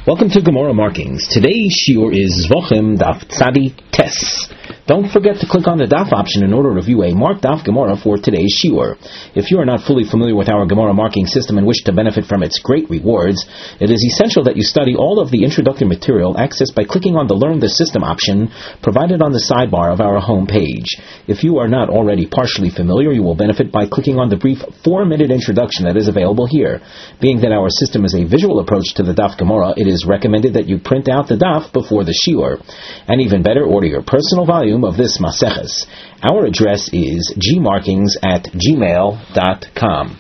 Welcome to Gemara Markings. Today's shiur is Zvochem Daf Tzadi Tes. Don't forget to click on the Daf option in order to view a marked Daf Gemara for today's shiur. If you are not fully familiar with our Gemara marking system and wish to benefit from its great rewards, it is essential that you study all of the introductory material accessed by clicking on the Learn the System option provided on the sidebar of our home page. If you are not already partially familiar, you will benefit by clicking on the brief 4-minute introduction that is available here. Being that our system is a visual approach to the Daf Gemara, it is recommended that you print out the Daf before the shiur. And even better, order your personal volume of this Maseches. Our address is gmarkings@gmail.com.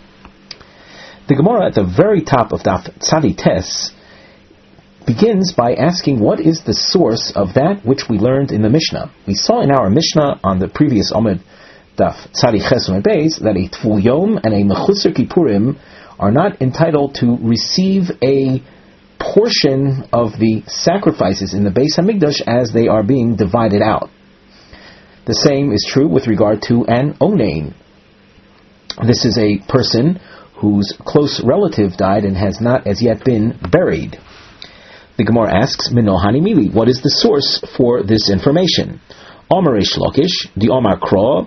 The Gemara at the very top of Daf Tzadi Tes begins by asking what is the source of that which we learned in the Mishnah. We saw in our Mishnah on the previous Amud Daf Tzadi Ches Amud Beis that a Tvul Yom and a Mechusar Kippurim are not entitled to receive a portion of the sacrifices in the Beis Hamikdash as they are being divided out. The same is true with regard to an onain. This is a person whose close relative died and has not as yet been buried. The Gemara asks, Minohani Mili, what is the source for this information? Omar Reish Lakish, the Omar Kro,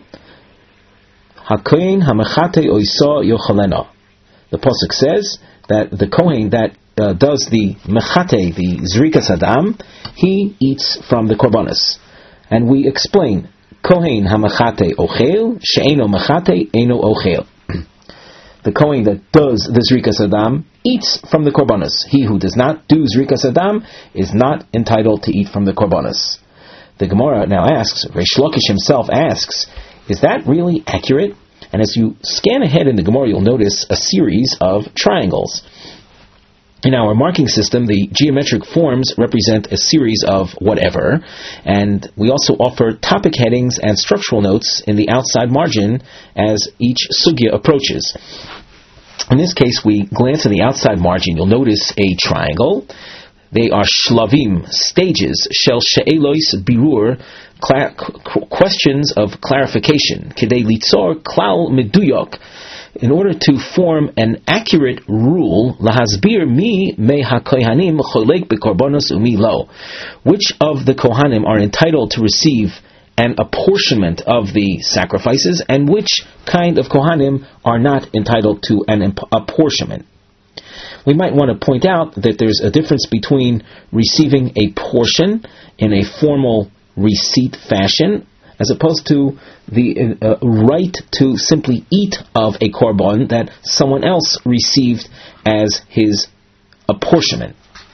Hakohen Hamachate Oisa Yochalena. The Pasuk says that the Kohen that does the mechate, the zrikas adam, he eats from the korbanos. And we explain, Kohen hamachate ochel, she'eno mechate, eno ochel. The Kohen that does the zrikas adam eats from the korbanos. He who does not do zrikas adam is not entitled to eat from the korbanos. The Gemara now asks, Reish Lakish himself asks, is that really accurate? And as you scan ahead in the Gemara, you'll notice a series of triangles. In our marking system, the geometric forms represent a series of whatever, and we also offer topic headings and structural notes in the outside margin as each sugya approaches. In this case, we glance in the outside margin. You'll notice a triangle. They are shlavim, stages, shel she'elois birur, questions of clarification, kidei litzor klal meduyok, in order to form an accurate rule, lahasbir mi me hakohanim cholek bekorbanos umi lo, which of the kohanim are entitled to receive an apportionment of the sacrifices, and which kind of kohanim are not entitled to an apportionment. We might want to point out that there's a difference between receiving a portion in a formal receipt fashion as opposed to the right to simply eat of a korban that someone else received as his apportionment.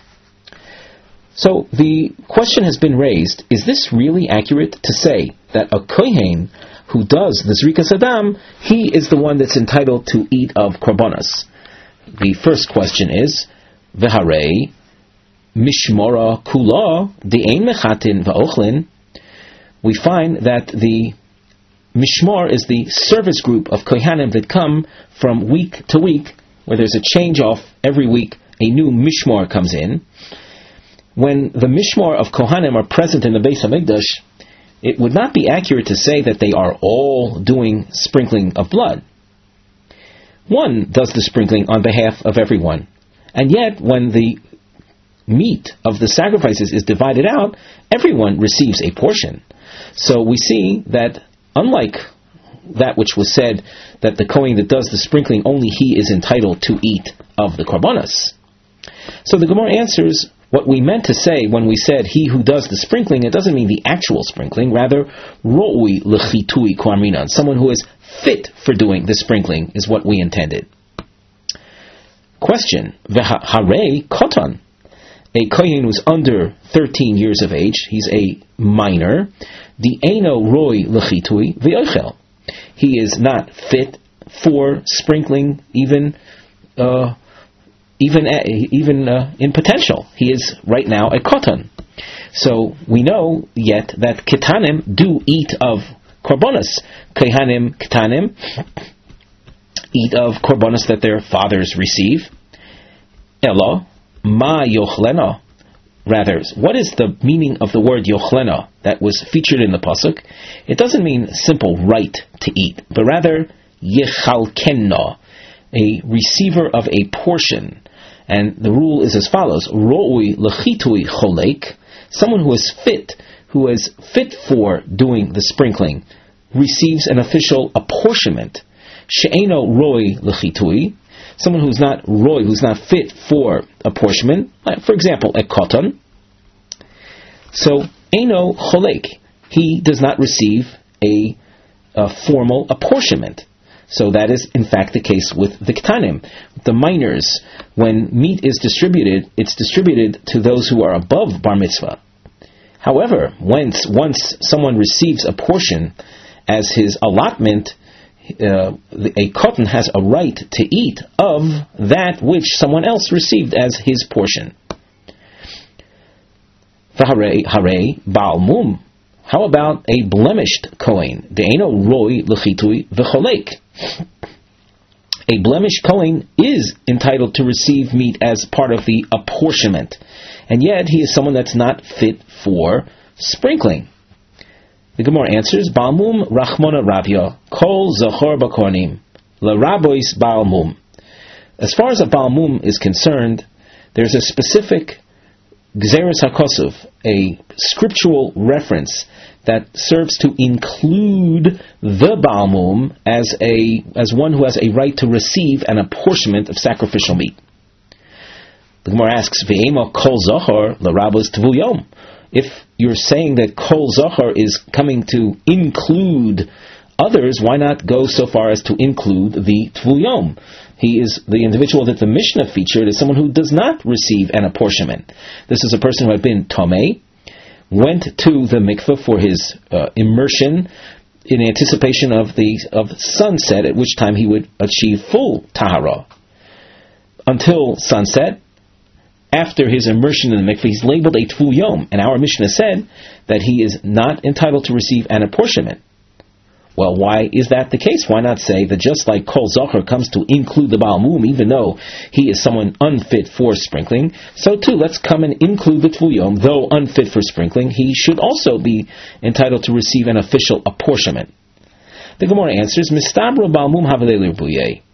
So the question has been raised, is this really accurate to say that a kohen who does the zrikas adam, he is the one that's entitled to eat of korbanos? The first question is, V'harei mishmora kula de'ein mechatin va'ochlin. We find that the mishmar is the service group of kohanim that come from week to week, where there's a change off every week, a new mishmar comes in. When the mishmar of kohanim are present in the Beis Hamikdash, it would not be accurate to say that they are all doing sprinkling of blood. One does the sprinkling on behalf of everyone, and yet when the meat of the sacrifices is divided out, everyone receives a portion. So we see that unlike that which was said that the Kohen that does the sprinkling, only he is entitled to eat of the korbanos. So the Gemara answers what we meant to say when we said he who does the sprinkling. It doesn't mean the actual sprinkling, rather ro'ui l'chitui kwarminan, someone who is fit for doing the sprinkling is what we intended. Question, v'harei kotan. A kohen who's under 13 years of age, he's a minor, the eno roi l'chitui v'yochel. He is not fit for sprinkling even in potential. He is right now a kotan. So we know yet that ketanim do eat of korbanos. Kohanim ketanim eat of korbanos that their fathers receive. Elo ma yochlena. Rather, what is the meaning of the word yochlena that was featured in the pasuk? It doesn't mean simple right to eat, but rather yechalkenna, a receiver of a portion. And the rule is as follows: Ro'ui lechitui cholek, someone who is fit for doing the sprinkling, receives an official apportionment. She'eno roi lechitui, someone who's not roi, who's not fit for apportionment, like for example, a cotton. So, eno cholek, he does not receive a formal apportionment. So that is in fact the case with the ktanim, the minors. When meat is distributed, it's distributed to those who are above bar mitzvah. However, once someone receives a portion as his allotment, a cotton has a right to eat of that which someone else received as his portion. Hare Baal Mum. How about a blemished kohen? De'eno roi lechitui v'cholek. A blemished kohen is entitled to receive meat as part of the apportionment, and yet he is someone that's not fit for sprinkling. The Gemara answers, Baal Mum Rachmona Ravya Kol Zachor Bakornim LaRabois Baal Mum. As far as a Baal Mum is concerned, there's a specific Gzeres HaKosov, a scriptural reference that serves to include the Baal Mum as one who has a right to receive an apportionment of sacrificial meat. The Gemara asks, Ve'ema Kol Zachor LaRabois Tvul Yom. If you're saying that Kol Zachar is coming to include others, why not go so far as to include the Tvul Yom? He is the individual that the Mishnah featured as someone who does not receive an apportionment. This is a person who had been Tomei, went to the mikveh for his immersion in anticipation of sunset, at which time he would achieve full tahara. Until sunset, after his immersion in the mikveh, he's labeled a Tvul Yom, and our Mishnah said that he is not entitled to receive an apportionment. Well, why is that the case? Why not say that just like Kol Zachar comes to include the Baal Mum, even though he is someone unfit for sprinkling, so too let's come and include the Tvul Yom, though unfit for sprinkling, he should also be entitled to receive an official apportionment. The Gemara answers, Mistabra Baal Mum Havelei L'Rbuyei.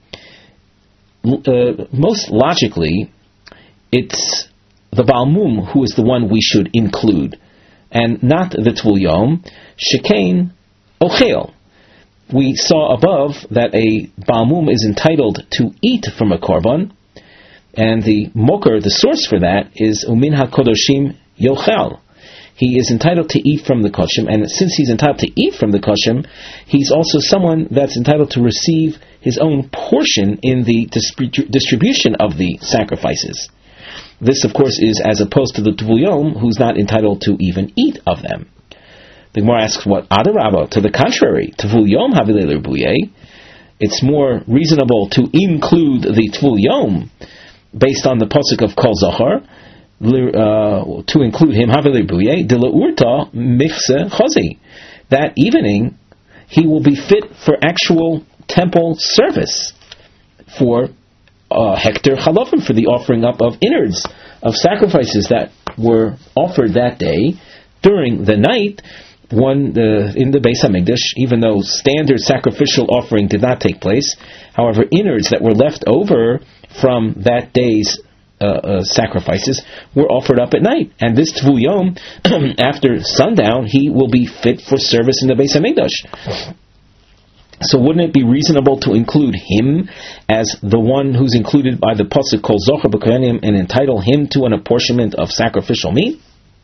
Most logically, it's the Baal Mum who is the one we should include, and not the Tvul Yom. Shekain Ochel. We saw above that a Baal Mum is entitled to eat from a korban, and the moker, the source for that, is Umin HaKodoshim Yochel. He is entitled to eat from the koshim, and since he's entitled to eat from the koshim, he's also someone that's entitled to receive his own portion in the distribution of the sacrifices. This, of course, is as opposed to the Tvul Yom, who's not entitled to even eat of them. The Gemara asks, what Adarabba? To the contrary, Tvul Yom Havilei L'Rbuyei. It's more reasonable to include the Tvul Yom based on the pasuk of Kol Zachar, to include him Havilei L'Rbuyei de Le'urta Michse Chazi. That evening he will be fit for actual temple service, for hekter chalofim, for the offering up of innards of sacrifices that were offered that day during the night. In the Beis Hamikdash, even though standard sacrificial offering did not take place, however, innards that were left over from that day's sacrifices were offered up at night. And this Tvul Yom, after sundown, he will be fit for service in the Beis Hamikdash. So wouldn't it be reasonable to include him as the one who's included by the pasuk Kol Zachar B'Kohanim and entitle him to an apportionment of sacrificial meat?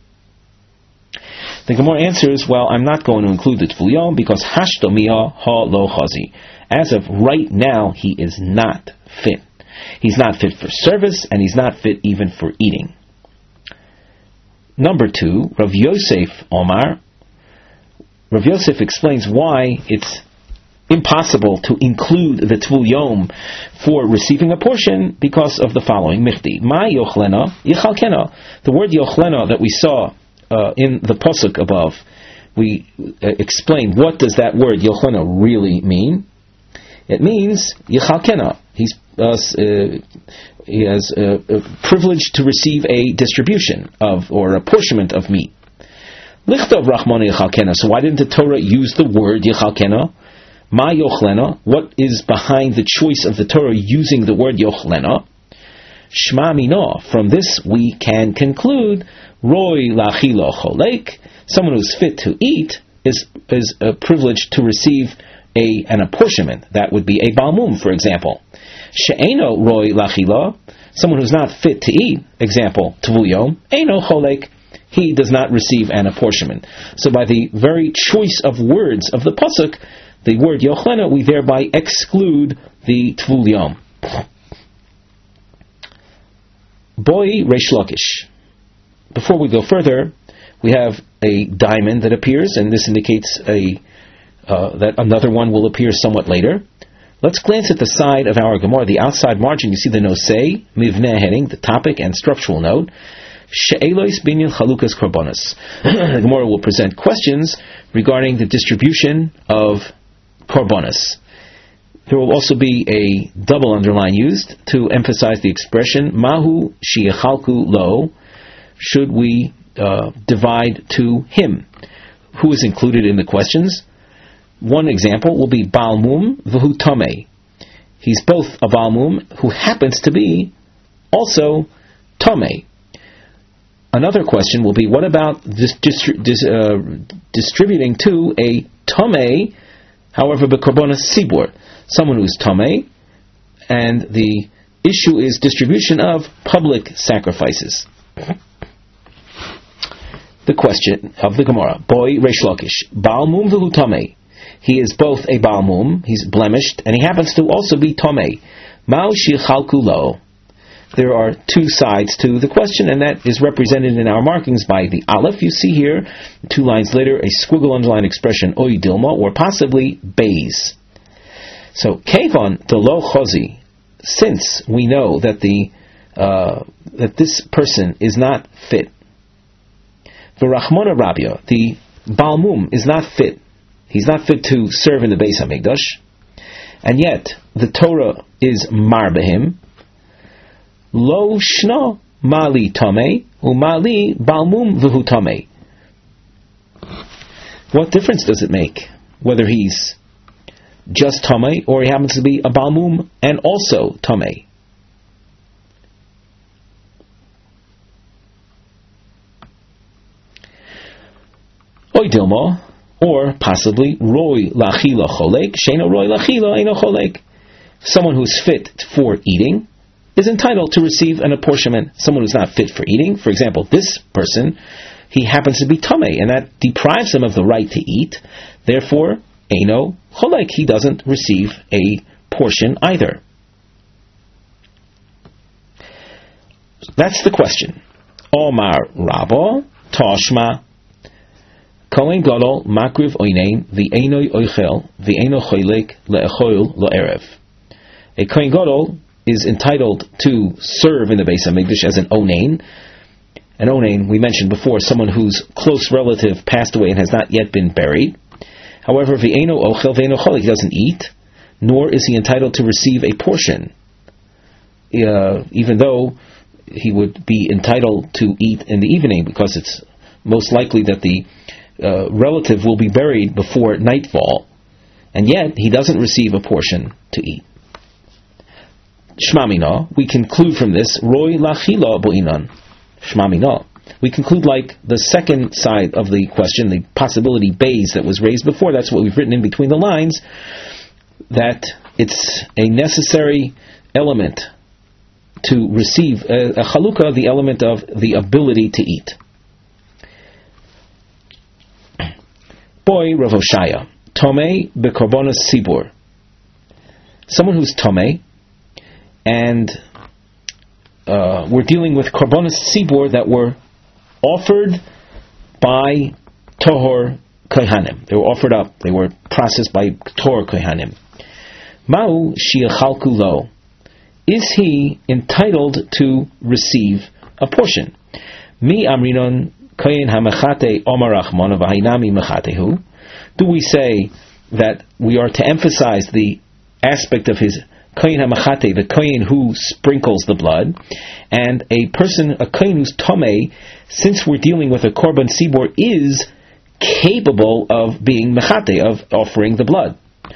The Gemara answers, well, I'm not going to include the Tvul Yom because Hashtomiyah ha lo chazi. As of right now, he is not fit. He's not fit for service, and he's not fit even for eating. Number 2, Rav Yosef Omar. Rav Yosef explains why it's impossible to include the Tvul Yom for receiving a portion because of the following. Michti. Ma yochlena yichalkena. The word yochlena that we saw in the pasuk above, we explained what does that word yochlena really mean. It means yichalkena. He has a privilege to receive a distribution of or apportionment of meat. Lichtov rachmana yichalkena. So why didn't the Torah use the word yichalkena? Ma yochlena. What is behind the choice of the Torah using the word yochlena? Shma mino. From this we can conclude, Roy lachilo cholek, someone who's fit to eat is privileged to receive an apportionment. That would be a balmum, for example. She'eno roy lachilo, someone who's not fit to eat, example, tvuyom, eno cholek, he does not receive an apportionment. So by the very choice of words of the pasuk, the word yochlena, we thereby exclude the tvul yom. Boy Reish Lakish. Before we go further, we have a diamond that appears, and this indicates that another one will appear somewhat later. Let's glance at the side of our Gemara, the outside margin. You see the nosei, mivneh heading, the topic and structural note. She'elois binyan chalukas korbanos. The Gemara will present questions regarding the distribution of korbanos. There will also be a double underline used to emphasize the expression mahu shi'echalku lo. Should we divide to him? Who is included in the questions? One example will be balmum v'hu tomei. He's both a balmum who happens to be also tomei. Another question will be, what about distributing to a tomei, however, b'korbanos sibur, someone who's tomei, and the issue is distribution of public sacrifices. The question of the Gemara, Boy Reish Lakish, balmum v'hu tomei. He is both a balmum, he's blemished, and he happens to also be tomei. Ma'u shi'chalku lo. There are two sides to the question, and that is represented in our markings by the aleph. You see here, 2 lines later, a squiggle underline expression, oy dilma, or possibly bays. So, kevon de lo chozi, since we know that that this person is not fit, v'rachmona rabia, the balmum is not fit, he's not fit to serve in the Beis HaMikdash, and yet the Torah is mar behim, lo shno mali tamei umali balmum v'hu tamei. What difference does it make whether he's just tamei or he happens to be a balmum and also tamei? Oy dilma, or possibly roy lachila cholek sheino roy lachila eino cholek. Someone who's fit for eating is entitled to receive an apportionment. Someone who's not fit for eating, for example, this person, he happens to be tamei, and that deprives him of the right to eat. Therefore, eino cholek, he doesn't receive a portion either. That's the question. Omar Rabba Tashma Kohen Gadol Makriv Oinein V'Eino Oichel V'Eino Cholek Le'Echoil Lo'erev. A Kohen Gadol is entitled to serve in the Beis HaMikdash as an onain. An onain, we mentioned before, someone whose close relative passed away and has not yet been buried. However, v'eino ochel v'eino cholik, he doesn't eat, nor is he entitled to receive a portion, even though he would be entitled to eat in the evening, because it's most likely that the relative will be buried before nightfall, and yet he doesn't receive a portion to eat. Shmamina, we conclude from this, Roy lachila bo'inan. Shmamina. We conclude like the second side of the question, the possibility base that was raised before, that's what we've written in between the lines, that it's a necessary element to receive a chalukah, the element of the ability to eat. Boy Rav Oshaya, Tomei bekorbanos sibur. Someone who's Tomei, and we're dealing with korbanos sibur that were offered by Tohor Kohanim. They were offered up. They were processed by Tohor Kohanim. Ma'u shi'echalku lo. Is he entitled to receive a portion? Mi amrinon kohen hamechate omar rachmana v'hainami mechatehu. Do we say that we are to emphasize the aspect of his kohen hamachate, the kohen who sprinkles the blood, and a kohen who's tomei, since we're dealing with a korban sibur, is capable of being mechate, of offering the blood?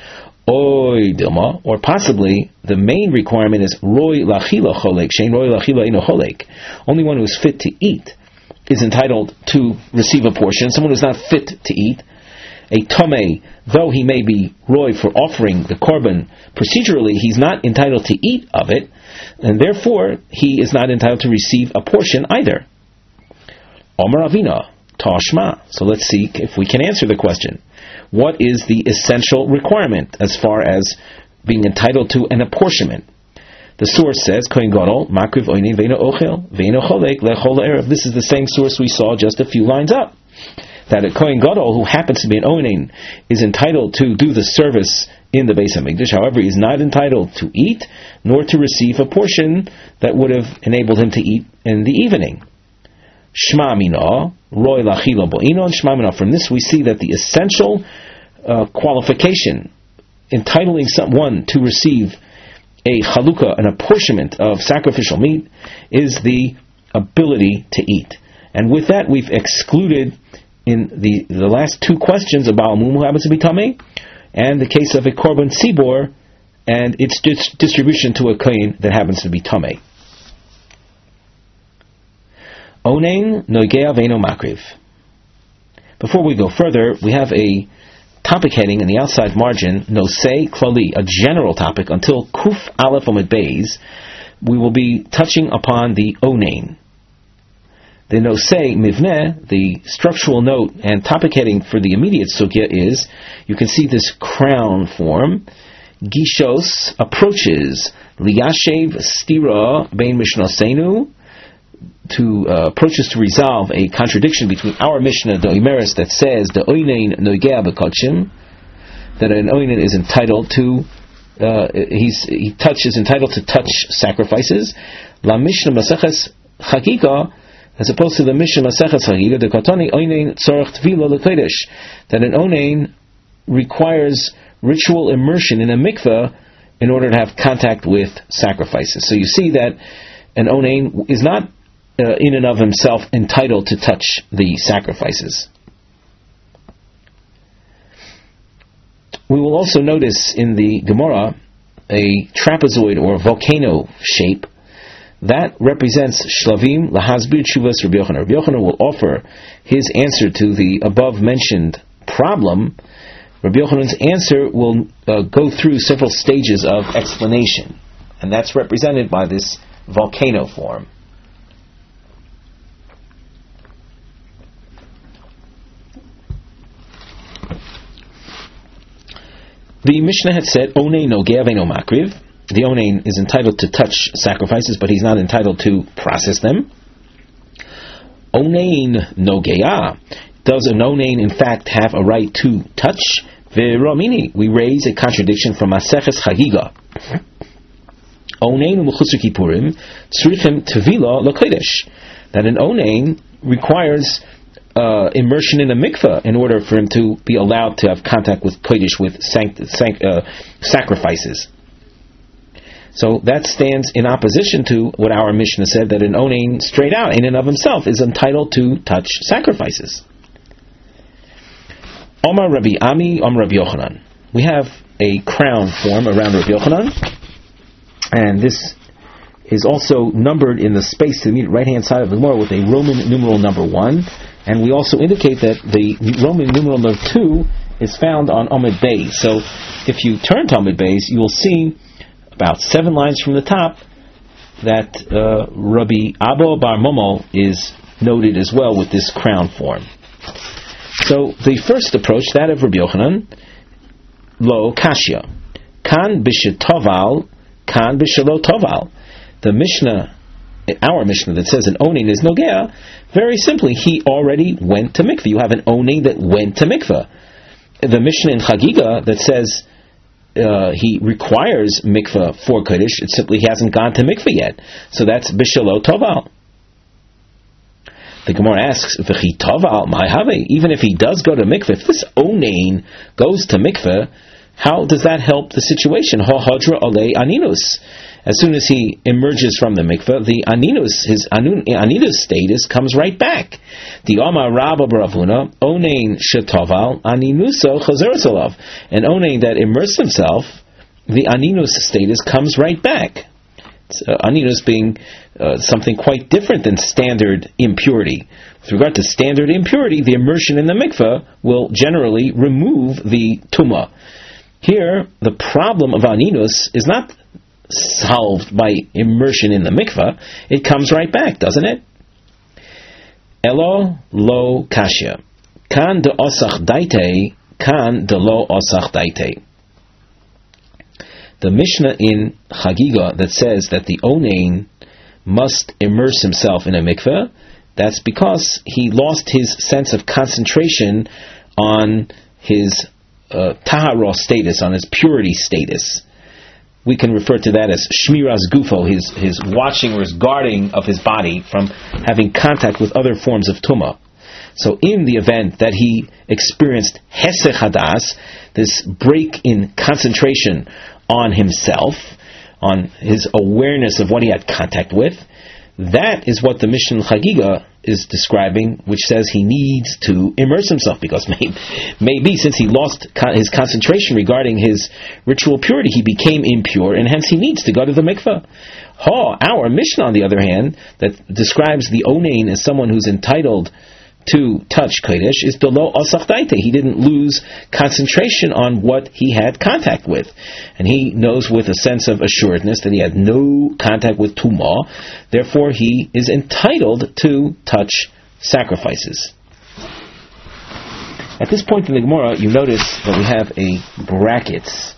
Oy dilma, or possibly the main requirement is roy lachila cholek, shein roy lachila ino cholek. Only one who is fit to eat is entitled to receive a portion. Someone who is not fit to eat, a tomei, though he may be roy for offering the korban procedurally, he's not entitled to eat of it, and therefore he is not entitled to receive a portion either. Omar Avina, Tashma. So let's see if we can answer the question. What is the essential requirement as far as being entitled to an apportionment? The source says, Kohen Gadol, Makriv Oinin Veino Ochel, Veino Cholek, Lechol Erev. This is the same source we saw just a few lines up. That a Kohen Gadol, who happens to be an Oinin, is entitled to do the service in the Beis HaMikdash. However, he is not entitled to eat, nor to receive a portion that would have enabled him to eat in the evening. Shma mina, roy lachila bo'inon, shma mina. From this we see that the essential qualification entitling someone to receive a chalukah, an apportionment of sacrificial meat, is the ability to eat. And with that we've excluded in the last two questions about Mum who happens to be Tameh, and the case of a korban tzibor and its distribution to a kohen that happens to be Tameh. Onein noigea veino makriv. Before we go further, we have a topic heading in the outside margin, nosei klali, a general topic, until kuf aleph omid beis. We will be touching upon the onein. The nosei mivneh, the structural note and topic heading for the immediate sugya is, you can see this crown form, gishos, approaches, liyashev stira bein mishnosenu, to approaches to resolve a contradiction between our Mishnah, the Oimeres, that says the Oinein Noigea B'Kodshim, that an Oinen is entitled to is entitled to touch sacrifices. La Mishnah Maseches Chagiga, as opposed to the Mishnah Maseches Chagiga, the Katani Oinein Tzorach Tvila L'Kodesh, that an Oinen requires ritual immersion in a mikveh in order to have contact with sacrifices. So you see that an Onein is not in and of himself entitled to touch the sacrifices. We will also notice in the Gemara a trapezoid or volcano shape that represents Shlavim Lahazbir Tshuvas Rabbi Yochanan. Rabbi Yochanan will offer his answer to the above mentioned problem. Rabbi Yochanan's answer will go through several stages of explanation, and that's represented by this volcano form. The Mishnah had said, Onein nogea veino makriv. The Onein is entitled to touch sacrifices, but he's not entitled to process them. Onein nogea. Does an Onein in fact have a right to touch? Ve'ramini. We raise a contradiction from Maseches Chagiga. Onein u'mechusar kippurim tzrichem tevila l'kodesh. That an Onein requires immersion in a mikveh in order for him to be allowed to have contact with kodesh, with sacrifices. So that stands in opposition to what our Mishnah said, that an Onein straight out in and of himself is entitled to touch sacrifices. Omar Rabbi Ami, Omar Rabbi Yochanan. We have a crown form around Rabbi Yochanan, and this is also numbered in the space to the immediate right-hand side of the Gemara with a Roman numeral number 1, and we also indicate that the Roman numeral number 2 is found on Omid Beis. So if you turn to Omid Beis, you will see about 7 lines from the top that Rabbi Abba Bar Momo is noted as well with this crown form. So the first approach, that of Rabbi Yochanan, lo kashya, kan b'shetoval, kan b'shelo toval. The Mishnah, our Mishnah that says an Onein is nogea, very simply, he already went to mikveh. You have an Onein that went to mikveh. The Mishnah in Chagiga that says he requires mikveh for kodesh, it's simply he hasn't gone to mikveh yet. So that's b'shelo toval. The Gemara asks, "V'chi toval my have?" Even if he does go to mikveh, if this Onein goes to mikveh, how does that help the situation? Ha hadra alei aninus. As soon as he emerges from the mikveh, the aninus, his aninus status comes right back. The Omar Rabba Bravuna, Onein Shetoval, Aninuso Chazerzalav. An Onein that immersed himself, the aninus status comes right back. Aninus being something quite different than standard impurity. With regard to standard impurity, the immersion in the mikveh will generally remove the tumah. Here, the problem of aninus is not solved by immersion in the mikveh. It comes right back, doesn't it? Elo lo kashya. Kan de osach daite, kan de lo osach daite. The Mishnah in Chagiga that says that the Onein must immerse himself in a mikveh, that's because he lost his sense of concentration on his tahara status, on his purity status. We can refer to that as shmiras gufo, his watching or his guarding of his body from having contact with other forms of tumah. So in the event that he experienced hesech hadas, this break in concentration on himself, on his awareness of what he had contact with, that is what the Mishnah Chagiga is describing, which says he needs to immerse himself, because maybe since he lost his concentration regarding his ritual purity, he became impure, and hence he needs to go to the mikveh. Our Mishnah, on the other hand, that describes the Onein as someone who's entitled to touch Kodesh, is the lo osach daite. He didn't lose concentration on what he had contact with. And he knows with a sense of assuredness that he had no contact with tumah, therefore he is entitled to touch sacrifices. At this point in the Gemara, you notice that we have a brackets.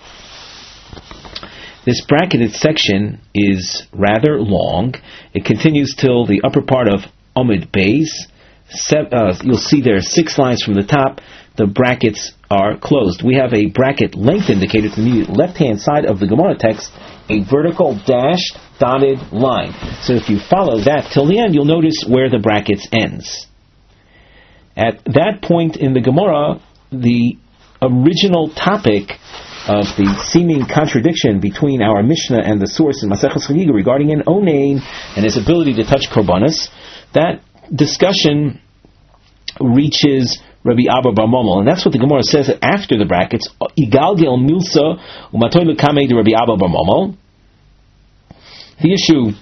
This bracketed section is rather long. It continues till the upper part of Amud Beis. You'll see there are 6 lines from the top. The brackets are closed. We have a bracket length indicator to the left-hand side of the Gemara text, a vertical dashed dotted line. So if you follow that till the end, you'll notice where the brackets ends. At that point in the Gemara, the original topic of the seeming contradiction between our Mishnah and the source in Maseches Chagiga regarding an Onein and his ability to touch korbanos, that discussion reaches Rabbi Abba Bar Mommel, and that's what the Gemara says after the brackets. Igalgel milsa umatoy lekame de Rabbi Abba Bar Mommel. The issue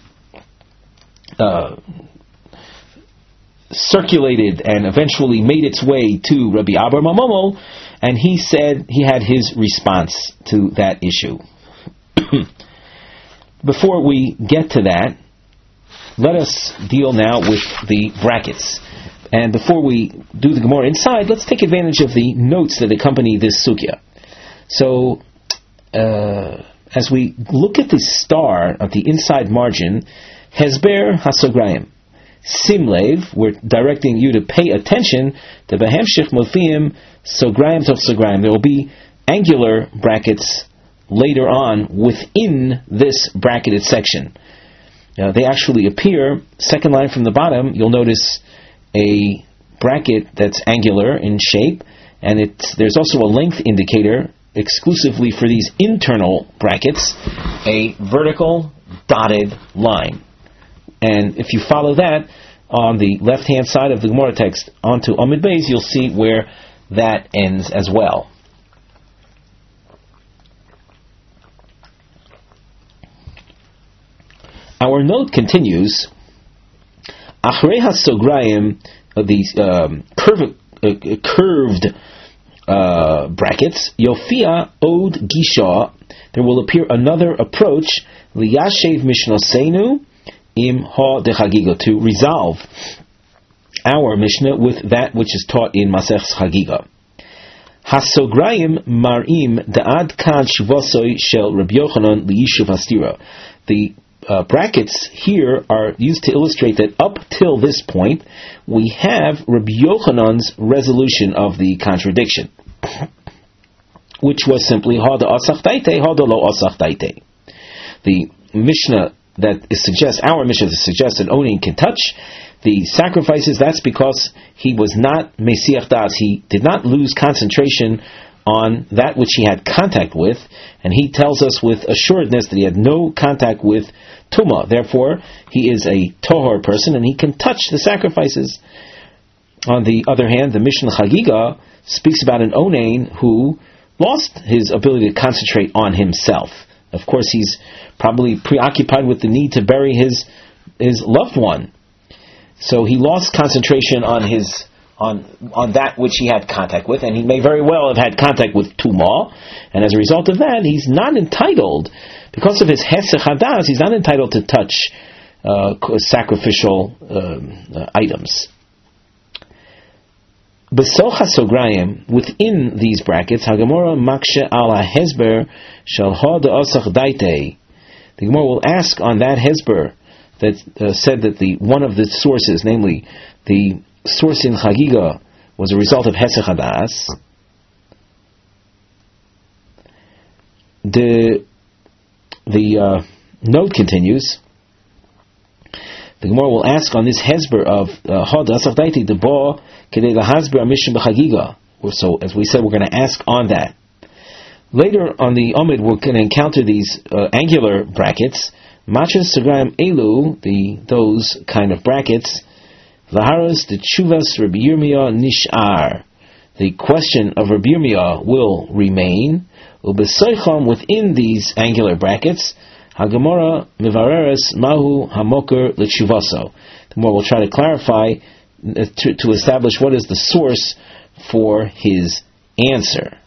circulated and eventually made its way to Rabbi Abba Bar Mommel, and he said he had his response to that issue. Before we get to that, let us deal now with the brackets. And before we do the Gemara inside, let's take advantage of the notes that accompany this sugya. So, as we look at the star of the inside margin, Hezber Hasograim, Simlev, we're directing you to pay attention to Behemshich Mothiim Sograim Tov Sograim. There will be angular brackets later on within this bracketed section. They actually appear, second line from the bottom, you'll notice a bracket that's angular in shape, and there's also a length indicator exclusively for these internal brackets, a vertical dotted line. And if you follow that on the left-hand side of the Gemara text onto Amud Beis, you'll see where that ends as well. Our note continues. Achrei hasograim, these curved brackets, Yofia od gisha, there will appear another approach, liyashev mishnosenu im ha de Chagiga, to resolve our Mishnah with that which is taught in Masechus Chagiga. Hasograim marim da'ad kan shivosoi shel Rabbi Yochanan liyishuv hastira. The brackets here are used to illustrate that up till this point we have Rabbi Yochanan's resolution of the contradiction, which was simply ha da asach daite, ha da lo asach daite. The Mishnah that suggests, our Mishnah that suggests that Onein can touch the sacrifices, that's because he was not Mesiach Das, he did not lose concentration on that which he had contact with, and he tells us with assuredness that he had no contact with Tuma. Therefore, he is a Tohor person, and he can touch the sacrifices. On the other hand, the Mishnah Chagiga speaks about an Onain who lost his ability to concentrate on himself. Of course, he's probably preoccupied with the need to bury his loved one. So he lost concentration on that which he had contact with, and he may very well have had contact with Tumah, and as a result of that, he's not entitled, because of his Hesech Hadas, he's not entitled to touch sacrificial items. Besocha Sograyim, within these brackets, Hagamora Makshe ala Hezber shel ha de'asach daite. The Gemara will ask on that Hezber that said that one of the sources, namely the source in Chagiga, was a result of Hesech Hadas. The note continues. The Gemara will ask on this Hezber of Ha de'asach daite deba kedei lahasber amishim b'Chagiga. So, as we said, we're going to ask on that. Later on the Omid, we're going to encounter these angular brackets. Machas Sagrayim Elu, those kind of brackets. Vaharos the Chuvas Rabbi Yirmiyah Nishar. The question of Rabbi Yirmiyah will remain. Ubesoicham, within these angular brackets, Hagamora Mivareres Mahu Hamoker L'Chuvaso. The Gemara will try to clarify, to establish what is the source for his answer.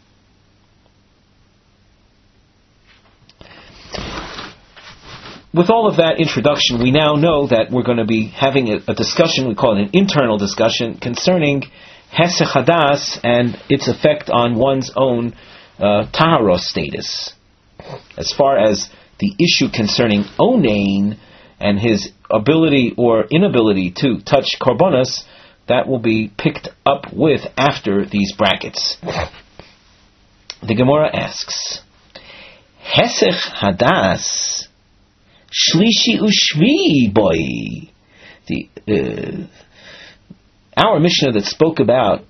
With all of that introduction, we now know that we're going to be having a discussion, we call it an internal discussion, concerning Hesech Hadas and its effect on one's own Taharos status. As far as the issue concerning Onain and his ability or inability to touch Korbanos, that will be picked up with after these brackets. The Gemara asks, Hesech Hadas Shlishi Ushvi boy. Our Mishnah that spoke about,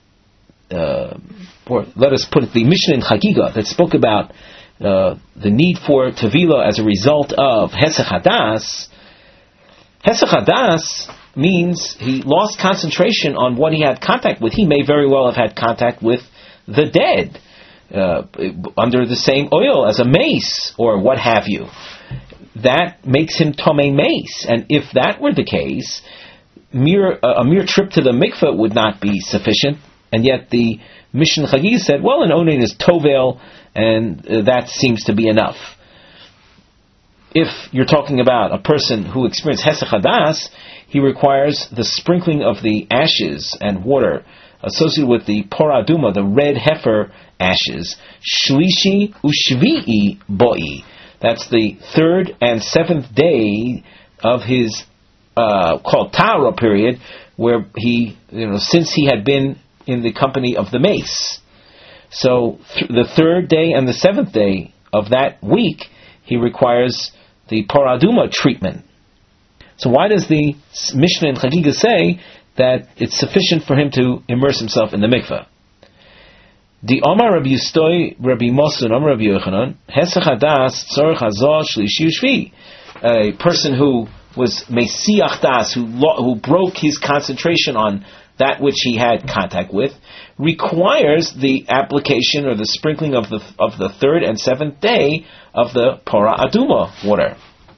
or let us put it, the Mishnah in Chagiga that spoke about the need for Tevila as a result of Hesech Hadas. Hesech Hadas means he lost concentration on what he had contact with. He may very well have had contact with the dead under the same oil as a mace or what have you. That makes him Tomei Mace, and if that were the case, a mere trip to the mikveh would not be sufficient, and yet the Mishnah Chagiga said, well, an Onain is Tovel, and that seems to be enough. If you're talking about a person who experienced Hesech Hadas, he requires the sprinkling of the ashes and water associated with the Porah Aduma, the red heifer ashes, Shlishi Ushvi'i Boi. That's the third and seventh day of his called Tara period, where he, since he had been in the company of the mace. So the third day and the seventh day of that week, he requires the Paraduma treatment. So why does the Mishnah in Chagiga say that it's sufficient for him to immerse himself in the mikveh? The Omar Rabbi Yistoi, Rabbi Mosun, Omar Rabbi Yochanan, Hesech Hadas, Tzorech Hazah, Shlishi Ushvi. A person who was Mesiach Das, who broke his concentration on that which he had contact with, requires the application or the sprinkling of the third and seventh day of the Porah Aduma water.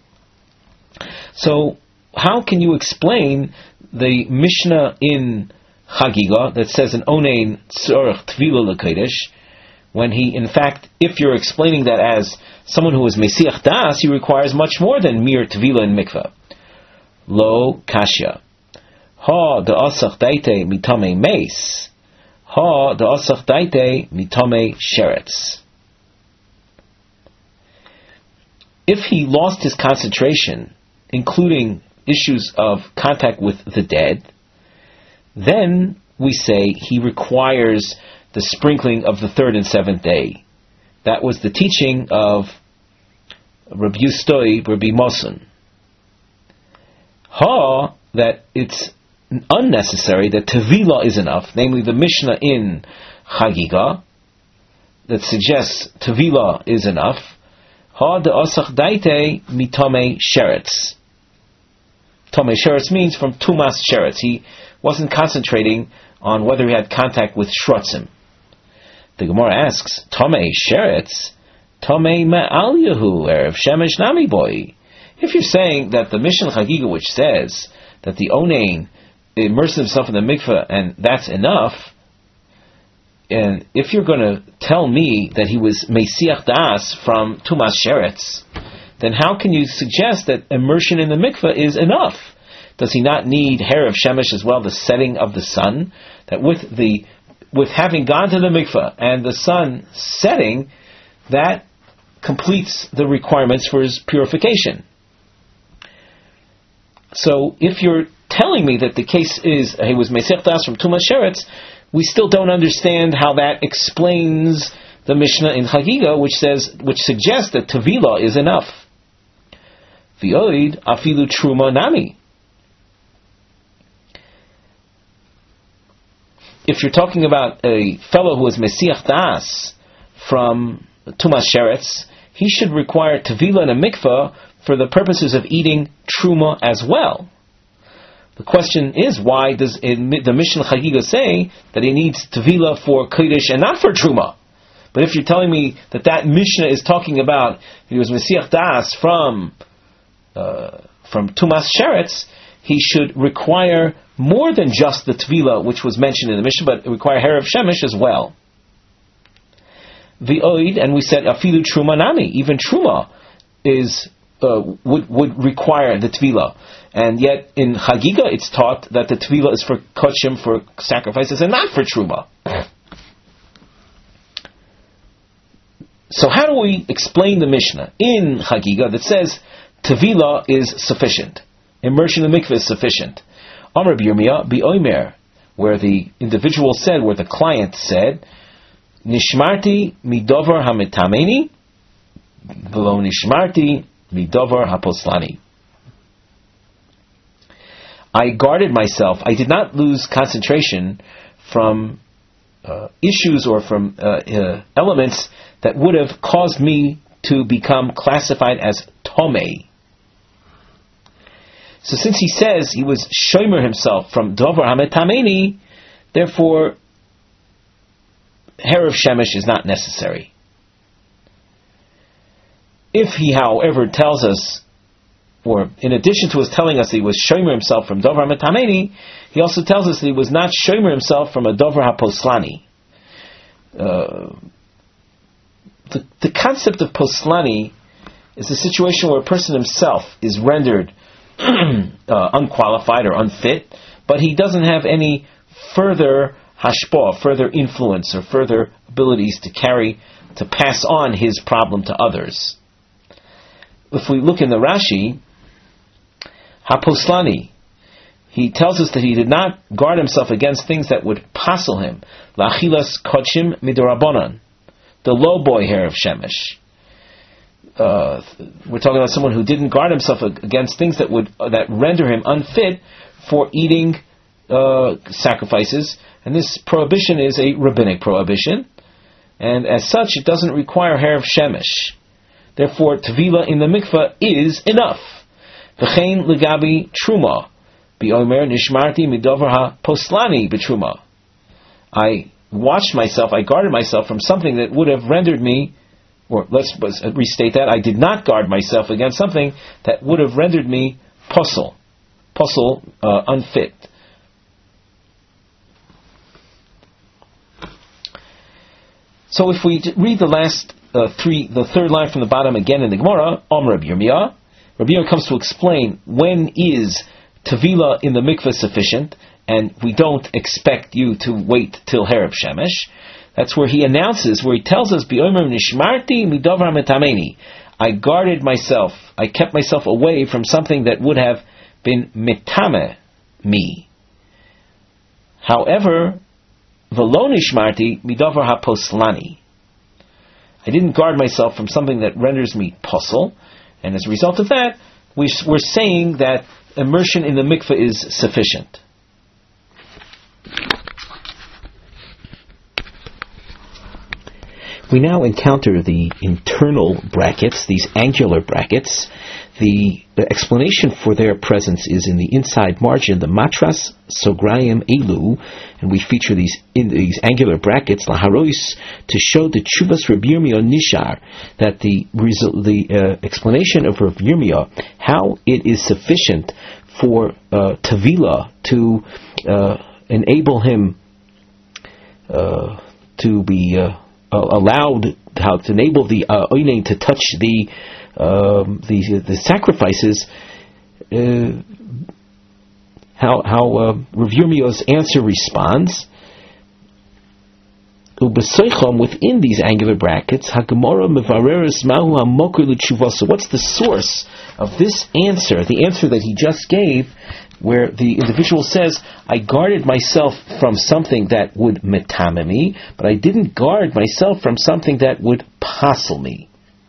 So, how can you explain the Mishnah in Chagiga that says an Onain Tzorech Tvila L'Kodesh, when he, in fact, if you're explaining that as someone who is Mesiach Das, he requires much more than mere Tvila in Mikveh? Lo Kashya. Ha de'asach daite mitame mace. Ha de'asach daite mitame sheretz. If he lost his concentration, including issues of contact with the dead, then we say he requires the sprinkling of the third and seventh day. That was the teaching of Rabbi Yustoi, Rabbi Mosun. Ha, that it's unnecessary, that Tevila is enough, namely the Mishnah in Chagiga, that suggests Tevila is enough. Ha de osach daite mitome sheretz. Tome sheretz means from tumas sheretz. He wasn't concentrating on whether he had contact with shrotzim. The Gemara asks, Tome sheretz, Tome ma'al yahu erev shemesh nami boy. If you're saying that the Mishnah Chagiga, which says that the onein immerses himself in the mikveh and that's enough, and if you're going to tell me that he was Mesiach Das from Tumas Sheretz, then how can you suggest that immersion in the mikveh is enough? Does he not need Herav Shemesh as well, the setting of the sun? That with having gone to the mikveh and the sun setting, that completes the requirements for his purification. So if you're telling me that the case is he was Mesiach Das from Tumas Sheretz, we still don't understand how that explains the Mishnah in Chagiga, which suggests that Tevila is enough. V'oid afilu truma nami. If you're talking about a fellow who is Mesiach Das from Tumas Sheretz, he should require Tevila and a mikvah for the purposes of eating truma as well. The question is, why does the Mishnah Chagiga say that he needs Tevila for Kodesh and not for Truma? But if you're telling me that Mishnah is talking about he was Mesiach Das from Tumas Sheretz, he should require more than just the Tevila which was mentioned in the Mishnah, but require Herav Shemesh as well. V'oid, and we said afilu Truma nami, even Truma is would require the Tevila. And yet in Chagiga it's taught that the Tevila is for Kochim, for sacrifices, and not for Truma. So how do we explain the Mishnah in Chagiga that says Tevila is sufficient, immersion in the mikveh is sufficient? Amar B'Yirmiyah B'Omer, where the individual said, where the client said, Nishmarti midovar hametameni, v'lo nishmarti midovar haposlani. I guarded myself. I did not lose concentration from issues or from elements that would have caused me to become classified as Tomei. So since he says he was shomer himself from Dover Hametameni, therefore Herav Shemesh is not necessary. If he, however, tells us, or in addition to us telling us that he was shomer himself from Dover HaMetameni, he also tells us that he was not shomer himself from a Dover HaPoslani. The concept of Poslani is a situation where a person himself is rendered unqualified or unfit, but he doesn't have any further hashpah, further influence, or further abilities to pass on his problem to others. If we look in the Rashi, Haposlani, he tells us that he did not guard himself against things that would passel him. Lachilas kochim midorabonan, the low boy hair of Shemesh. We're talking about someone who didn't guard himself against things that render him unfit for eating sacrifices, and this prohibition is a rabbinic prohibition, and as such it doesn't require hair of Shemesh. Therefore, Tevila in the mikveh is enough. V'chein legabi truma, b'omer nishmarti midover ha-poslani b'truma. I watched myself, I guarded myself from something that would have rendered me, or let's restate that, I did not guard myself against something that would have rendered me posel, unfit. So if we read the third line from the bottom again in the Gemara, Rabbi Yirmiyah comes to explain when is Tevila in the mikveh sufficient, and we don't expect you to wait till Herav Shemesh. That's where he announces, where he tells us, B'omer nishmarti midavar metameni. I guarded myself, I kept myself away from something that would have been metame me. However, v'lo nishmarti midavar haposlani. I didn't guard myself from something that renders me posel, and as a result of that, we're saying that immersion in the mikveh is sufficient. We now encounter the internal brackets, these angular brackets. The explanation for their presence is in the inside margin, the matras sograyim elu, and we feature these angular brackets laharois to show the chuvas Rabbi Yirmiyah nishar, that the explanation of Rabbi Yirmiyah, how it is sufficient for Tevila to enable him to be allowed, how to enable the oinen to touch the sacrifices. How Rav Yirmiyah's answer responds. Within these angular brackets, Hagemara mevareres mahu hamoker l'tshuva. So what's the source of this answer? The answer that he just gave, where the individual says, I guarded myself from something that would metame me, but I didn't guard myself from something that would passel me.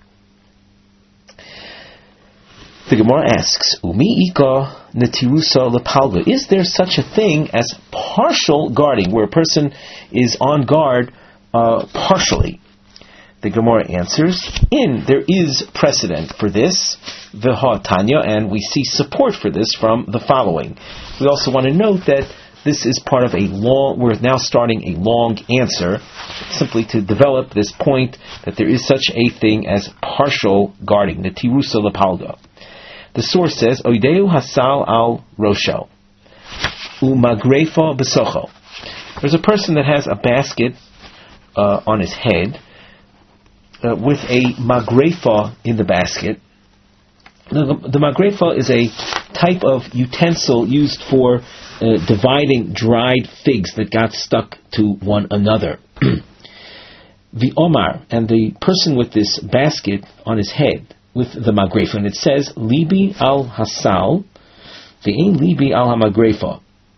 The Gemara asks, Umi ika netirusa lepalga. Is there such a thing as partial guarding, where a person is on guard partially? The Gemara answers, there is precedent for this, V'ha Tanya, and we see support for this from the following. We also want to note that this is part of we're now starting a long answer, simply to develop this point that there is such a thing as partial guarding, the tirusa lepalga. The source says, Oideu hasal al rosho, umagrefa besocho. There's a person that has a basket on his head, with a magrefa in the basket. The magrefa is a type of utensil used for dividing dried figs that got stuck to one another. The Omar, and the person with this basket on his head, with the magrefa, and it says, Libi al hasal, ve'ein libi al hamagrefa.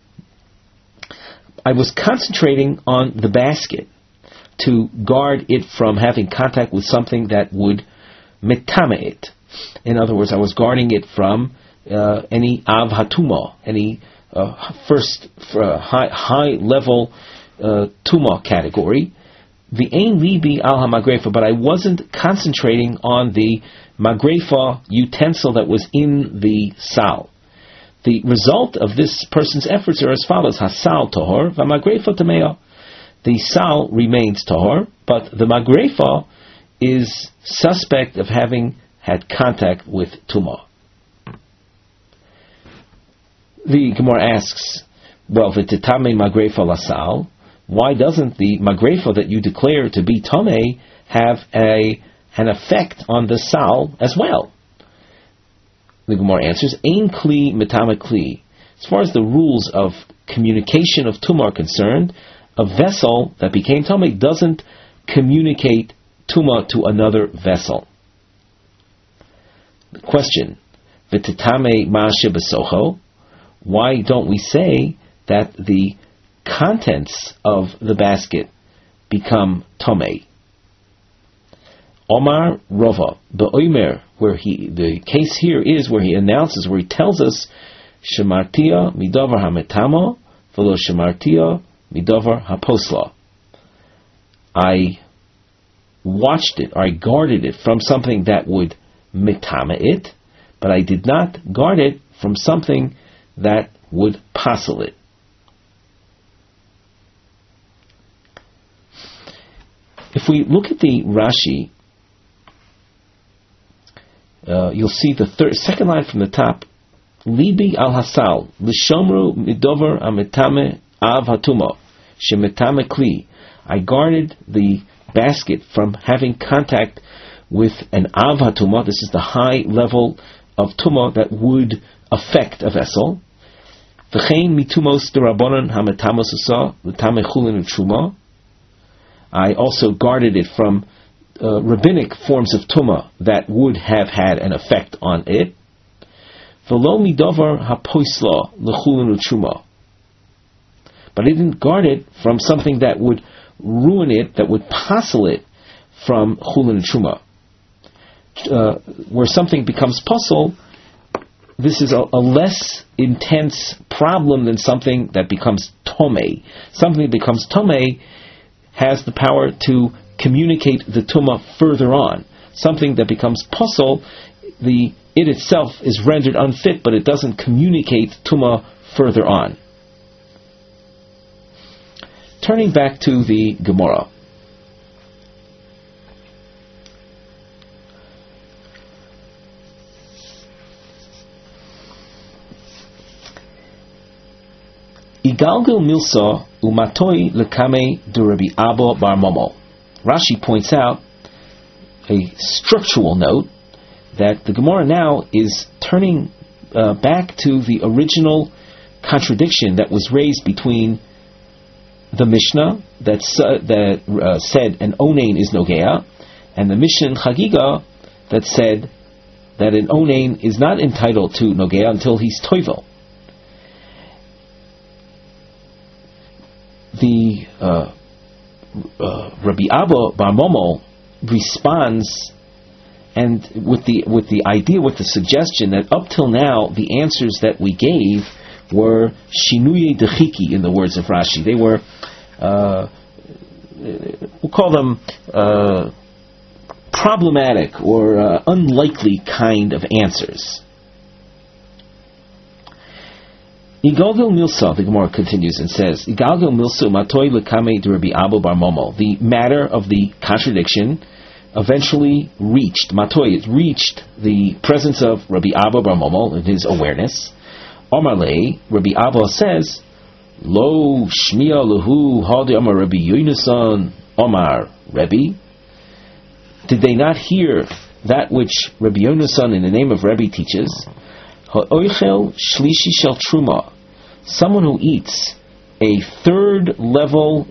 I was concentrating on the basket to guard it from having contact with something that would metame it. In other words, I was guarding it from any av hatuma, any high level tuma category. The ein libi al hamagrefa, but I wasn't concentrating on the magrefa utensil that was in the sal. The result of this person's efforts are as follows: hasal tohor, v'magrefa tamea. The sal remains tahor, but the magrefa is suspect of having had contact with tumah. The Gemara asks, well, v'titame magrefa lasal, why doesn't the magrefa that you declare to be tameh have an effect on the sal as well? The Gemara answers, ein kli metame kli. As far as the rules of communication of tumah are concerned, a vessel that became tameh doesn't communicate tumah to another vessel. The question, v'titame ma'aseh besocho, why don't we say that the contents of the basket become tameh? Omar Rova, be'omer, where the case here is where he announces, where he tells us, shemartia midavar hametamo, v'lo shemartia midavar haposla. I watched it, or I guarded it from something that would metame it, but I did not guard it from something that would passel it. If we look at the Rashi, you'll see the second line from the top, Libi al hasal, l'shomru midover ametame av hatuma, shemetame kli. I guarded the basket from having contact with an av hatuma. This is the high level of tuma that would affect a vessel. V'chein mitumos derabanan hametamos asa l'tame chulin u'truma. I also guarded it from rabbinic forms of tumah that would have had an effect on it. V'lo midavar hapoisla l'chulin u'truma. But I didn't guard it from something that would ruin it, that would passel it from chulin and truma. Where something becomes puzzle, this is a less intense problem than something that becomes tomei. Something that becomes tomei has the power to communicate the tumah further on. Something that becomes pasul, it itself is rendered unfit, but it doesn't communicate tumah further on. Turning back to the Gemara. Igalgil milsa umatoi lekame durabi Abba bar Momo. Rashi points out a structural note that the Gemara now is turning back to the original contradiction that was raised between the Mishnah that said an onain is nogea, and the Mishnah in Chagiga that said that an onain is not entitled to nogea until he's toivel. The Rabbi Abba bar Momo responds, and with the idea, with the suggestion that up till now the answers that we gave were shinuye dechiki, in the words of Rashi. They were, we'll call them problematic or unlikely kind of answers. Igalgil milsa, the Gemara continues and says, Igalgil milsa matoi lekame de Rabbi Abba bar Momo. The matter of the contradiction eventually reached the presence of Rabbi Abba bar Momo in his awareness. Omar lei, Rabbi Abba says, Lo shmiya lehu hadi Omar Rabbi Yonasan Omar Rebbe. Did they not hear that which Rabbi Yonasan in the name of Rebbe teaches? Ha'oichel shlishi shel truma. Someone who eats a third level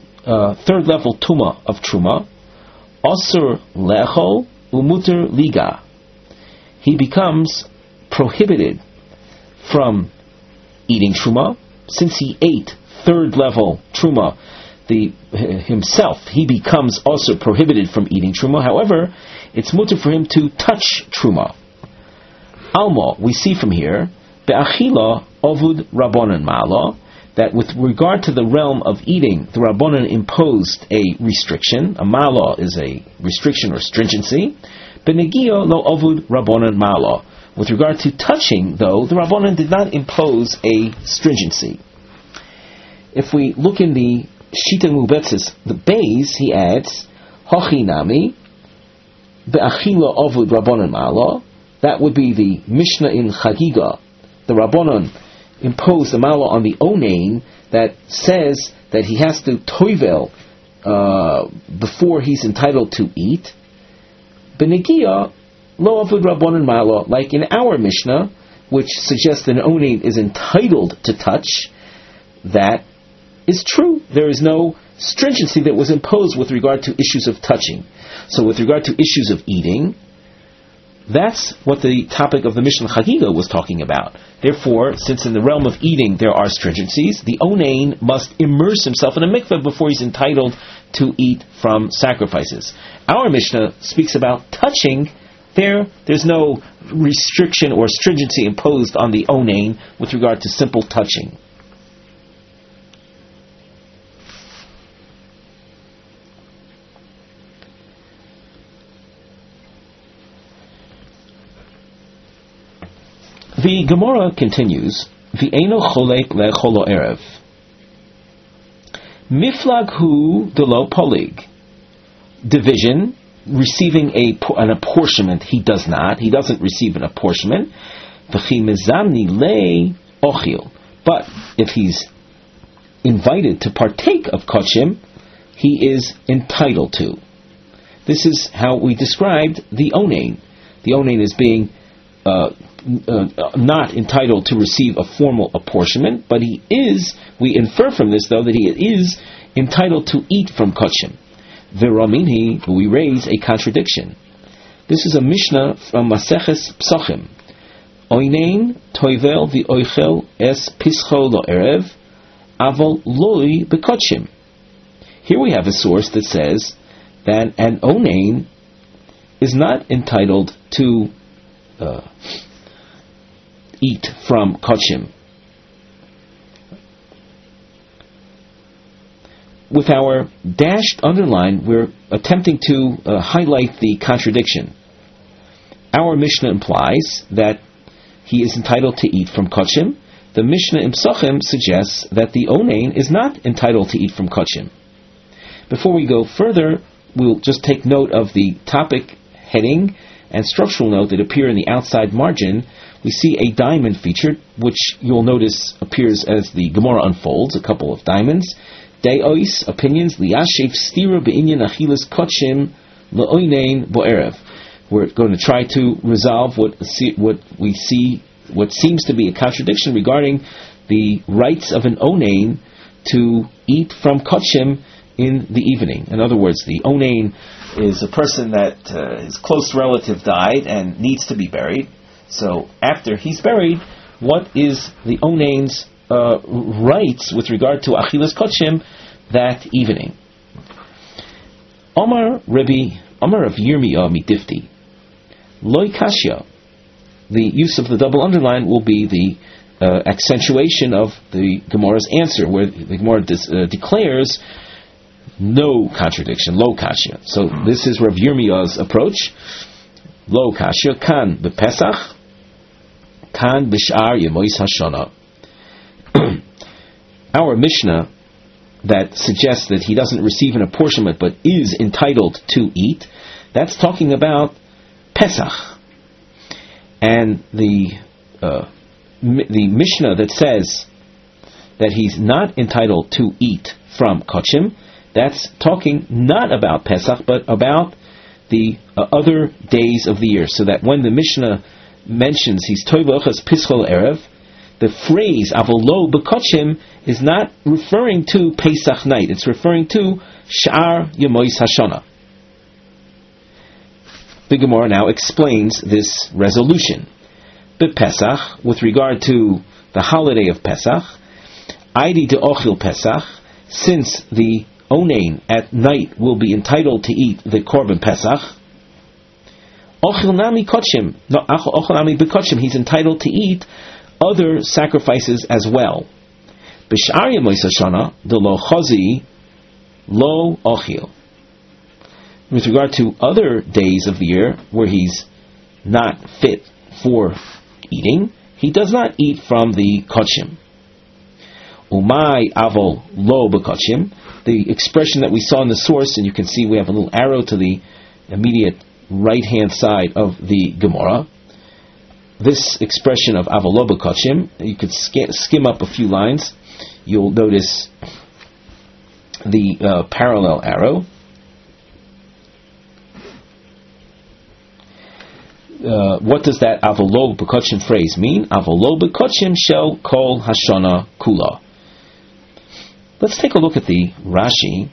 tuma of truma, asur lechol umuter liga. He becomes prohibited from eating truma, since he ate third level truma. Himself, he becomes also prohibited from eating truma. However, it's mutter for him to touch truma. Alma, we see from here, be'achila ovud rabbanan ma'ala, that with regard to the realm of eating, the rabbanan imposed a restriction. A ma'ala is a restriction or stringency. Be'negia lo ovud rabbanan ma'ala. With regard to touching, though, the rabbanan did not impose a stringency. If we look in the Shita Mubetzis, the Beis, he adds, Hochinami, be'achila ovud rabbanan ma'ala. That would be the Mishnah in Chagiga. The Rabbanon imposed a mala on the onain that says that he has to toivel before he's entitled to eat. Benegia lo avud Rabbanon mala, like in our Mishnah, which suggests that an onain is entitled to touch. That is true. There is no stringency that was imposed with regard to issues of touching. So with regard to issues of eating, that's what the topic of the Mishnah Chagiga was talking about. Therefore, since in the realm of eating there are stringencies, the onain must immerse himself in a mikveh before he's entitled to eat from sacrifices. Our Mishnah speaks about touching. There's no restriction or stringency imposed on the onain with regard to simple touching. The Gemara continues, V'eino cholek lechol erev. Miflag hu delo polig. Division, receiving an apportionment, he does not. He doesn't receive an apportionment. V'chi mezamni le ochil. But if he's invited to partake of kochim, he is entitled to. This is how we described the onain. The onain is being not entitled to receive a formal apportionment, but he is, we infer from this though, that he is entitled to eat from kochim. V'raminhi, we raise a contradiction. This is a Mishnah from Maseches Psachim. Oinain toivel v'oichel es pischo lo erev, aval loi bekochim. Here we have a source that says that an onain is not entitled to eat from kochim. with our dashed underline, we're attempting to highlight the contradiction. Our Mishnah implies that he is entitled to eat from kochim. The Mishnah in Psachim suggests that the onain is not entitled to eat from kochim. Before we go further, we'll just take note of the topic heading and structural note that appear in the outside margin. We see a diamond featured, which you'll notice appears as the Gemara unfolds, a couple of diamonds. De'ois, opinions, liyashev stira be'inyan achilas kochim le'oinein bo'erev. We're going to try to resolve what seems to be a contradiction regarding the rights of an onain to eat from kochim in the evening. In other words, the onain is a person that his close relative died and needs to be buried. So after he's buried, what is the onain's rights with regard to achilas kochim that evening? Omar of Yirmiyah Midifti. Loi Kashya. The use of the double underline will be the accentuation of the Gemara's answer, where the Gemara declares no contradiction, lo Kashya. So this is Rav Yirmiyah's approach. Lo Kashya, kan b'Pesach, kan b'Sh'ar Yemois Hashana. Our Mishnah that suggests that he doesn't receive an apportionment but is entitled to eat, that's talking about Pesach. And the Mishnah that says that he's not entitled to eat from kochim, that's talking not about Pesach but about the other days of the year. So that when the Mishnah mentions he's toivachas pischol erev, the phrase avolo b'kochim is not referring to Pesach night. It's referring to Sh'ar Yemois Hashana. The Gemara now explains this resolution. Pesach, with regard to the holiday of Pesach, Aidi de Ochil Pesach, since the onain at night will be entitled to eat the korban Pesach, Ochil Nami Kochim, Ochil Nami B'Kochim, he's entitled to eat other sacrifices as well. B'Sh'ar Yemois Hashana, de lo Chazi, lo Ochil. With regard to other days of the year where he's not fit for eating, he does not eat from the kochim. Umay avol lo b'kochim, the expression that we saw in the source, and you can see we have a little arrow to the immediate right-hand side of the Gemara. This expression of avol lo b'kochim, you could skim up a few lines. You'll notice the parallel arrow. What does that avolo b'kochim phrase mean? Avolo b'kochim shel kol hashana kula. Let's take a look at the Rashi.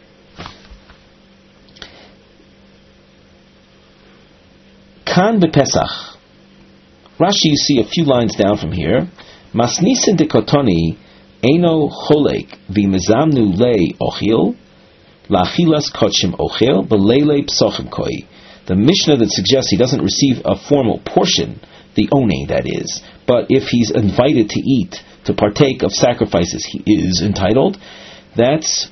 Kan b'Pesach. Rashi, you see a few lines down from here. Masnisin dekotoni eno cholek v'mezamnu le ochil lachilas kochim ochil b'leile psochim koi. The Mishnah that suggests he doesn't receive a formal portion, the onain that is, but if he's invited to eat, to partake of sacrifices, he is entitled. That's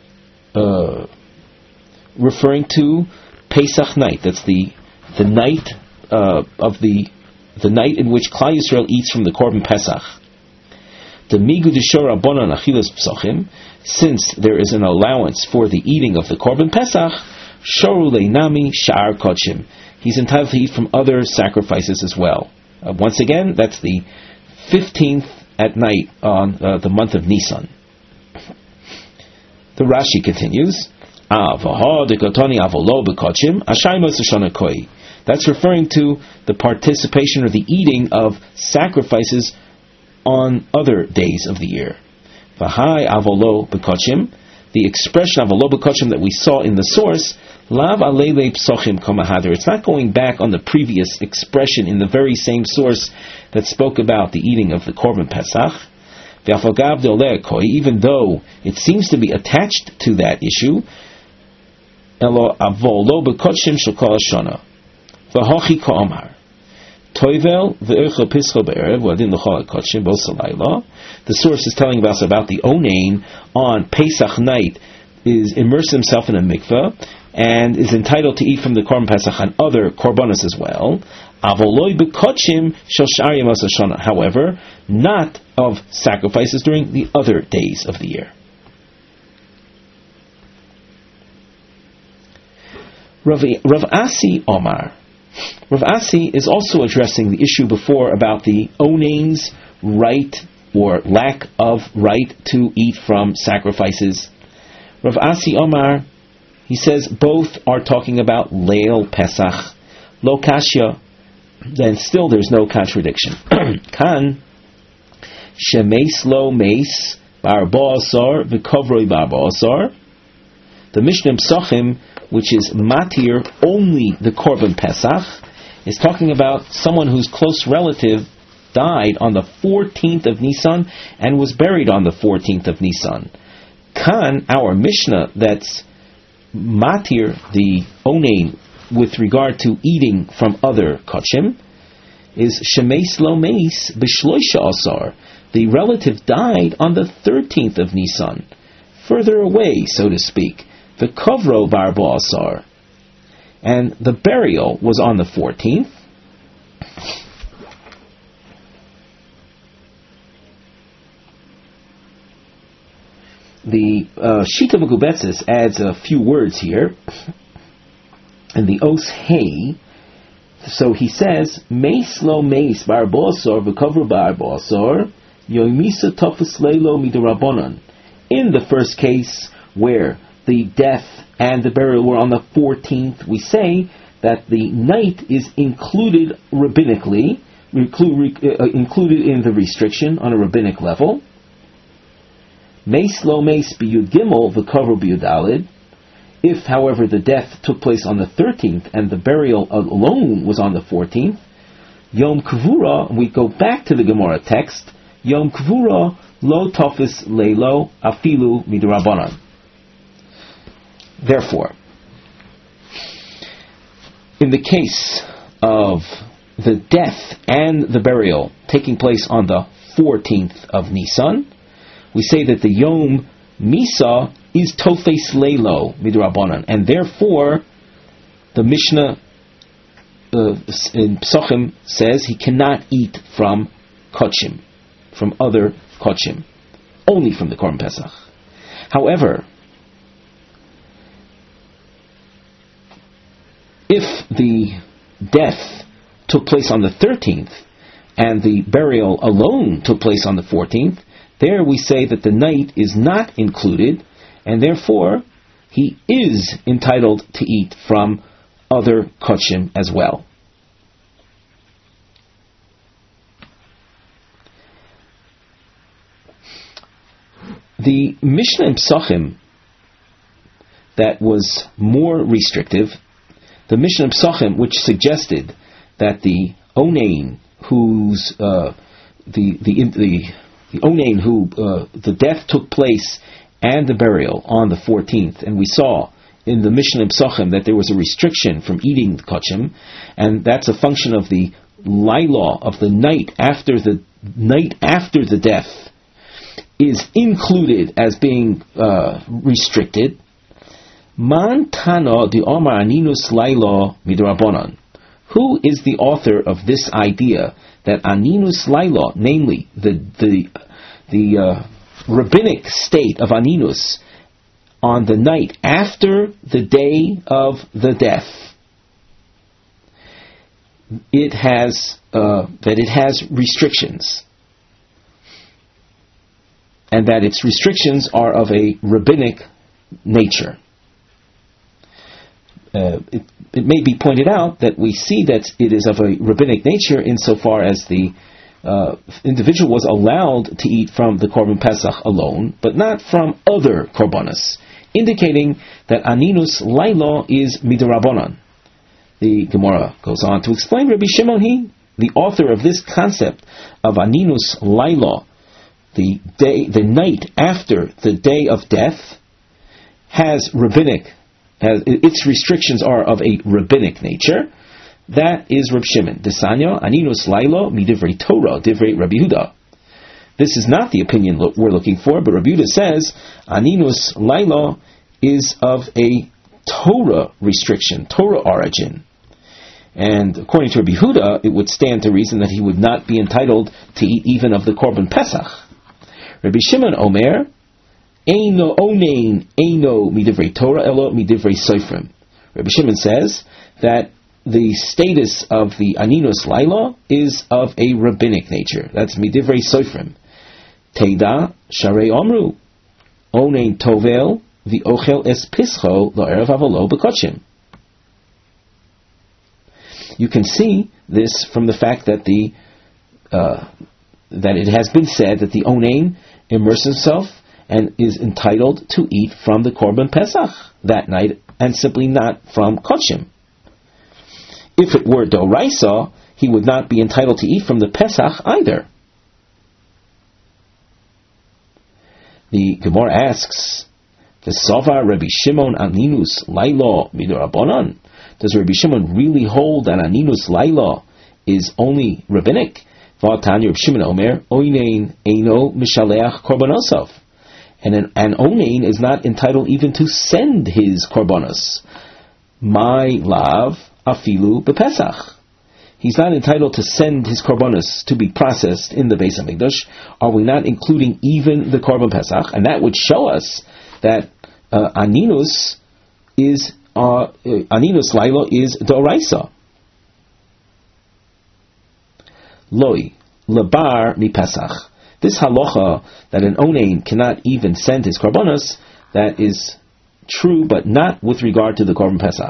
referring to Pesach night. That's the night of the night in which Klal Yisrael eats from the korban Pesach. The migu d'shor rabbanan achilas psochim, since there is an allowance for the eating of the korban Pesach. Shoru leinami sha'ar kochim. He's entitled to eat from other sacrifices as well. Once again, that's the 15th at night on the month of Nisan. The Rashi continues, that's referring to the participation or the eating of sacrifices on other days of the year. V'hai avolo b'kochim, the expression avolo b'kochim that we saw in the source, lav alele psochim komahader. It's not going back on the previous expression in the very same source that spoke about the eating of the korban Pesach. Even though it seems to be attached to that issue, elo avolo b'kochim shekol hashana. V'hochi ka'omar. Toivel ve'ercha pischa be'erev v'adin l'chol ha'kochim b'osalayla. The source is telling us about the onain on Pesach night is immersed himself in a mikveh and is entitled to eat from the Korban Pesach and other korbanos as well. However, not of sacrifices during the other days of the year. Rav Asi Omar. Rav Asi is also addressing the issue before about the onain's right or lack of right to eat from sacrifices. Rav Asi Omar, he says both are talking about Leil Pesach. Lo Kashya, then still there's no contradiction. Kan Shemeis Lo Meis Bar Ba'asar V'Kovroi Bar Ba'asar. The Mishnah Psachim, which is matir only the Korban Pesach, is talking about someone whose close relative died on the 14th of Nisan and was buried on the 14th of Nisan. Kan, our Mishnah, that's matir, the onain, with regard to eating from other kachim, is shemeis lo meis b'shloisha asar. The relative died on the 13th of Nisan, further away, so to speak. The kovro bar ba'asar, and the burial was on the 14th. The Shita Megubetzis adds a few words here, and the os hey. So he says, meis lo meis bar ba'asar v'kovro bar ba'asar yoimisa tafus leilo midirabonan. In the first case, where the death and the burial were on the 14th, we say that the night is included rabbinically, included in the restriction on a rabbinic level. Meis lo meis b'yud gimel v'kovro b'yud dalid. If, however, the death took place on the 13th and the burial alone was on the 14th, Yom Kvura, we go back to the Gemara text, Yom Kvura lo tofis leilo afilu midrabanan. Therefore, in the case of the death and the burial taking place on the 14th of Nisan, we say that the Yom Misa is Tofes Leilo Midrabanan, and therefore the Mishnah in Psachim says he cannot eat from Kochim, from other Kochim, only from the Korban Pesach. However, if the death took place on the 13th and the burial alone took place on the 14th, there we say that the night is not included, and therefore he is entitled to eat from other kochim as well. The Mishnah in Psachim that was more restrictive, the Mishnah in Psachim which suggested that the onain whose the onain who the death took place and the burial on the 14th, and we saw in the Mishnah in Psachim that there was a restriction from eating the kochim, and that's a function of the laila, of the night after the death is included as being restricted. Man tana di omar aninus laila midrabanan. Who is the author of this idea that aninus laila, namely the rabbinic state of aninus on the night after the day of the death, it has restrictions, and that its restrictions are of a rabbinic nature. It may be pointed out that we see that it is of a rabbinic nature insofar as the individual was allowed to eat from the Korban Pesach alone, but not from other Korbanos, indicating that Aninus Laila is Midarabonan. The Gemara goes on to explain, Rabbi Shimon, the author of this concept of Aninus Laila, the night after the day of death, its restrictions are of a rabbinic nature. That is Reb Shimon. Desanya, Aninus Laila, Midivrei Torah, Divrei Rabbi Yehuda. This is not the opinion we're looking for, but Rabbi Yehuda says, Aninus Laila is of a Torah restriction, Torah origin. And according to Rabbi Yehuda, it would stand to reason that he would not be entitled to eat even of the Korban Pesach. Rabbi Shimon Omer, Eino onein eino midivrei Torah elo midivrei Sofrim. Rabbi Shimon says that the status of the Aninus Laila is of a rabbinic nature. That's midivrei Sofrim. Teida sharei omru onein tovel the ochel es pischo la'erev avolo b'kochim. You can see this from the fact that that it has been said that the onein immerses himself and is entitled to eat from the Korban Pesach that night, and simply not from Kochim. If it were Doraisa, he would not be entitled to eat from the Pesach either. The Gemara asks, "V'sava Rabbi Shimon Aninus Laila midorabanan?" Does Rabbi Shimon really hold that Aninus Laila is only rabbinic? V'atanya Rabbi Shimon Omer, Oinein Eino Mishaleach Korbanosov. And an onein is not entitled even to send his korbanos. My lav afilu bepesach. He's not entitled to send his korbanos to be processed in the Beis Hamikdash. Are we not including even the Korban Pesach? And that would show us that Aninus Laila is Doraisa. Loi lebar mi Pesach. This halacha that an onein cannot even send his korbanos, that is true, but not with regard to the Korban Pesach.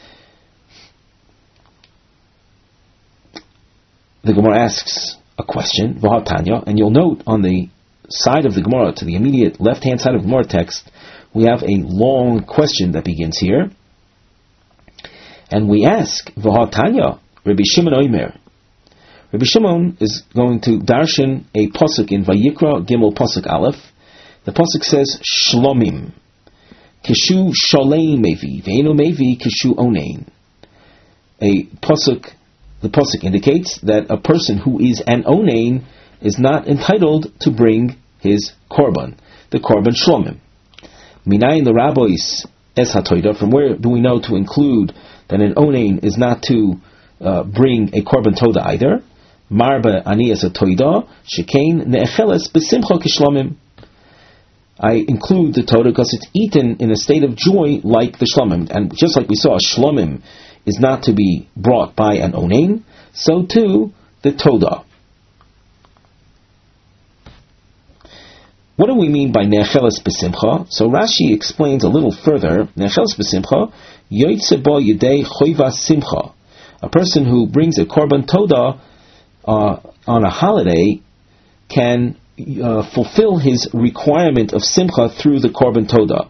The Gemara asks a question, V'hatanya, and you'll note on the side of the Gemara, to the immediate left-hand side of the Gemara text, we have a long question that begins here. And we ask, V'hatanya, Rabbi Shimon Omer. Rabbi Shimon is going to darshan a pasuk in Vayikra Gimel pasuk Aleph. The pasuk says Shlomim, Kishu Sholem Mevi, Ve'eno Mevi Kishu Onein. The pasuk indicates that a person who is an onein is not entitled to bring his korban, the korban Shlomim. Minayin the rabbis es hatoida. From where do we know to include that an onein is not to bring a korban toda either? Marba aniyas atoida shekain ne'echeles besimcha kishlomim. I include the toda because it's eaten in a state of joy like the shlomim, and just like we saw, shlomim is not to be brought by an onein, so too the toda. What do we mean by ne'echeles besimcha? So Rashi explains a little further. Ne'echeles besimcha yoytze bo yedei choiva simcha. A person who brings a korban toda on a holiday can fulfill his requirement of simcha through the korban toda.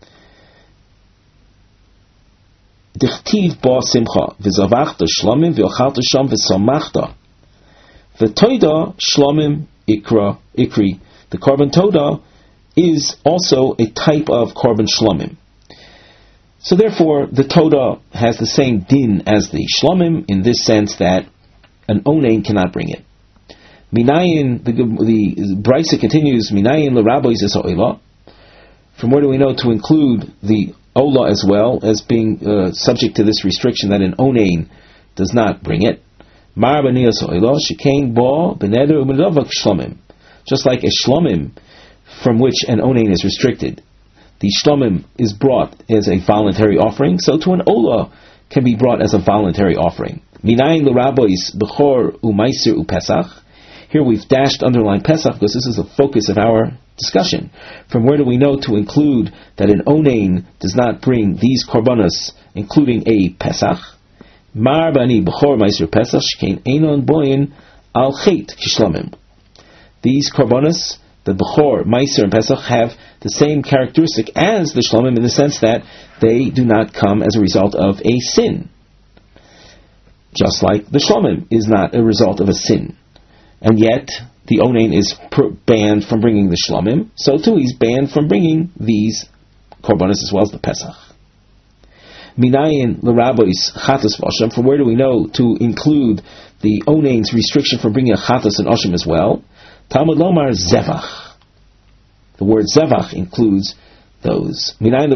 Dichtiv ba simcha v'zavachta shlomim v'ochalta sham v'samachta v'toda shlomim ikri. The korban toda is also a type of korban shlomim. So therefore, the toda has the same din as the shlomim in this sense that an onein cannot bring it. Minayin, the Brisa continues, Minayin l'rabbis es ha'olah. From where do we know to include the olah as well as being subject to this restriction that an onein does not bring it? Mar b'niyas ha'olah shekain bo b'neder u'medavak shlomim. Just like a shlomim from which an onein is restricted, the shlomim is brought as a voluntary offering, so to an olah can be brought as a voluntary offering. Minayin l'rabbis b'chor u'maiser u'pesach. Here we've dashed underline Pesach because this is the focus of our discussion. From where do we know to include that an onein does not bring these korbanos, including a Pesach? Mar bani b'chor maiser Pesach shkein einon boyin al chet kishlomim. These korbanos, the b'chor, maiser, and Pesach, have the same characteristic as the shlomim in the sense that they do not come as a result of a sin. Just like the shlomim is not a result of a sin. And yet, the onein is banned from bringing the shlomim, so too he's banned from bringing these korbanos as well as the Pesach. Minayin l'rabbis chatas v'osham. From where do we know to include the onein's restriction from bringing a chatas and osham as well? Talmud lomar zevach. The word zevach includes those. From where do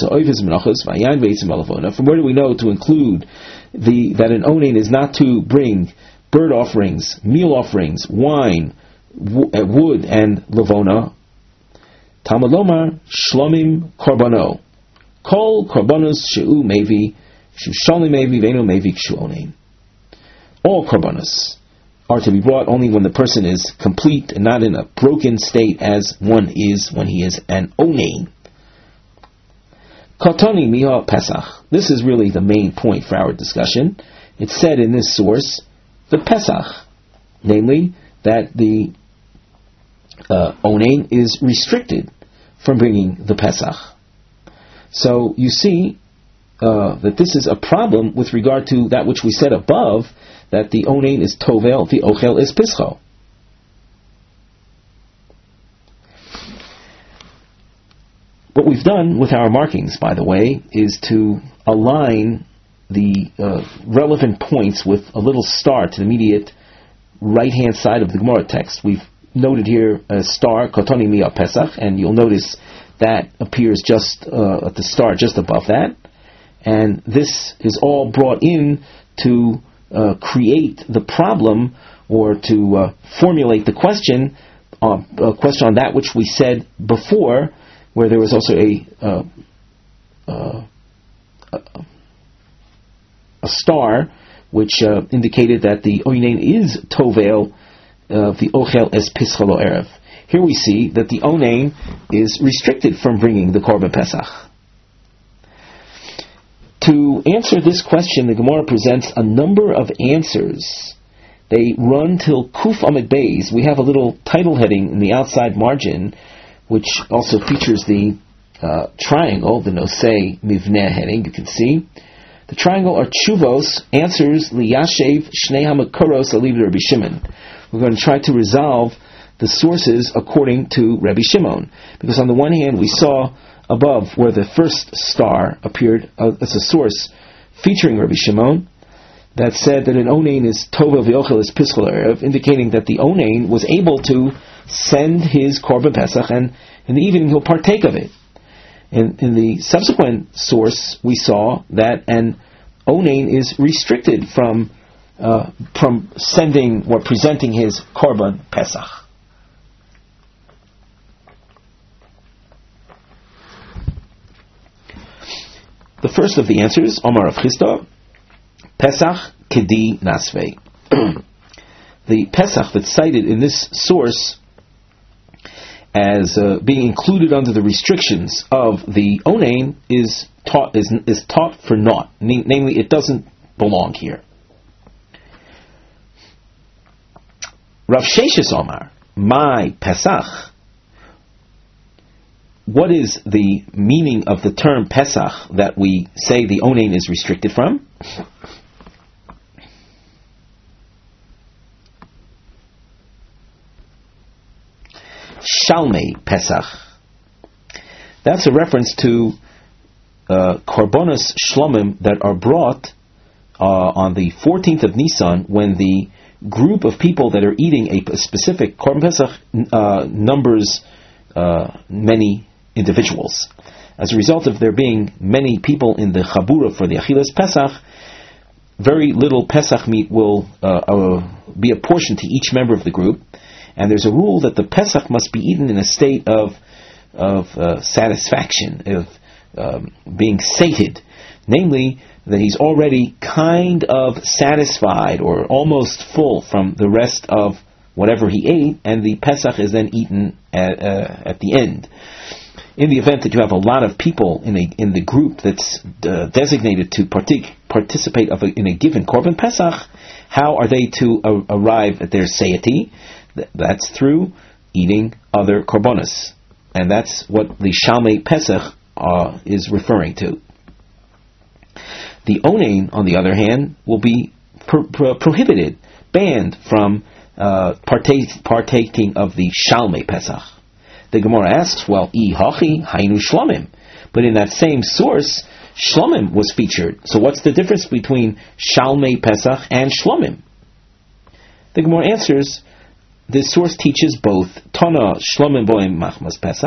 we know to include that an onain is not to bring bird offerings, meal offerings, wine, wood, and levona? Talmud lomar shlomim korbano kol korbanos she'u mevi shushali mevi veno mevi kshu onain. All korbanos are to be brought only when the person is complete and not in a broken state as one is when he is an onain. Katoni miha Pesach. This is really the main point for our discussion. It's said in this source, the Pesach, namely that the onain is restricted from bringing the Pesach. So you see that this is a problem with regard to that which we said above, that the onain is tovel, the ochel is pischo. What we've done with our markings, by the way, is to align the relevant points with a little star to the immediate right-hand side of the Gemara text. We've noted here a star, Kotoni Miya Pesach, and you'll notice that appears just at the star just above that. And this is all brought in to create the problem, or to formulate the question, a question on that which we said before, where there was also a star which indicated that the onain is tovel, the ochel es pischa lo erev. Here we see that the onain is restricted from bringing the korban pesach. To answer this question, the Gemara presents a number of answers. They run till Kuf Amid Beis. We have a little title heading in the outside margin, which also features the triangle, the Nosei Mivneh heading, you can see. The triangle are Tshuvos, answers Liyashev Shnei HaMakoros Aliv Rabbi Shimon. We're going to try to resolve the sources according to Rabbi Shimon. Because on the one hand, we saw above where the first star appeared as a source featuring Rabbi Shimon, that said that an onain is tovel v'ochel is pischol erev, indicating that the onain was able to send his korban pesach, and in the evening he'll partake of it. In the subsequent source, we saw that an onain is restricted from sending or presenting his korban pesach. The first of the answers, Omar of Chisda, Pesach Kedi Nasvei. The Pesach that's cited in this source as being included under the restrictions of the onain is taught for naught. Namely, it doesn't belong here. Rav Sheshes Omar, my Pesach. What is the meaning of the term Pesach that we say the onain is restricted from? Shalmei Pesach. That's a reference to korbanos shlomim that are brought on the 14th of Nisan, when the group of people that are eating a specific korban Pesach numbers many individuals. As a result of there being many people in the Chabura for the Achilas Pesach, very little Pesach meat will be apportioned to each member of the group, and there's a rule that the Pesach must be eaten in a state of satisfaction, of being sated, namely that he's already kind of satisfied or almost full from the rest of whatever he ate, and the Pesach is then eaten at the end. In the event that you have a lot of people in the group that's designated to participate in a given korban Pesach, how are they to arrive at their satiety? That's through eating other korbanos, and that's what the Shalmei Pesach is referring to. The onain, on the other hand, will be prohibited, banned from partaking of the Shalmei Pesach. The Gemara asks, well, hachi hainu shlomim, but in that same source, shlomim was featured. So what's the difference between Shalmei Pesach and shlomim? The Gemara answers, this source teaches both Tana shlomim boim machmas Pesach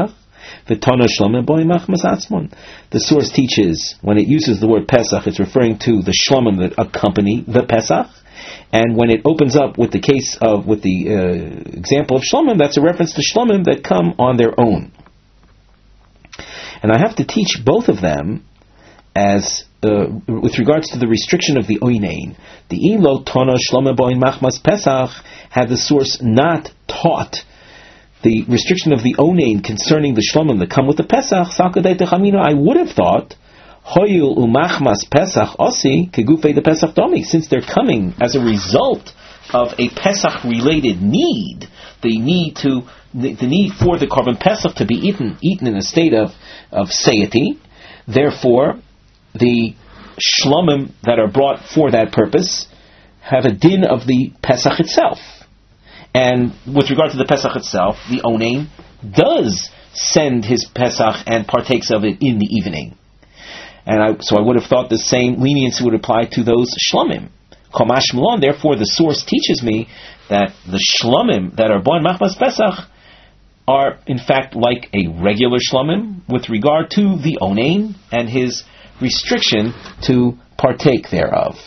The source teaches, when it uses the word Pesach, it's referring to the shlomim that accompany the Pesach. And when it opens up with the example of shlomim, that's a reference to shlomim that come on their own. And I have to teach both of them as with regards to the restriction of the oinein. The ilo tona shlomim boin machmas Pesach, had the source not taught the restriction of the onein concerning the shlomim that come with the Pesach, I would have thought, hoyul umachmas Pesach osi kegufei the Pesach domi, since they're coming as a result of a Pesach related need, the need for the korban Pesach to be eaten in a state of satiety. Therefore, the shlomim that are brought for that purpose have a din of the Pesach itself. And with regard to the Pesach itself, the onein does send his Pesach and partakes of it in the evening. And so I would have thought the same leniency would apply to those shlomim. Komash Malon, therefore the source teaches me that the shlomim that are born machmas Pesach are in fact like a regular shlomim with regard to the onein and his restriction to partake thereof.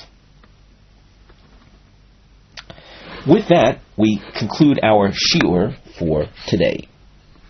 With that, we conclude our shiur for today.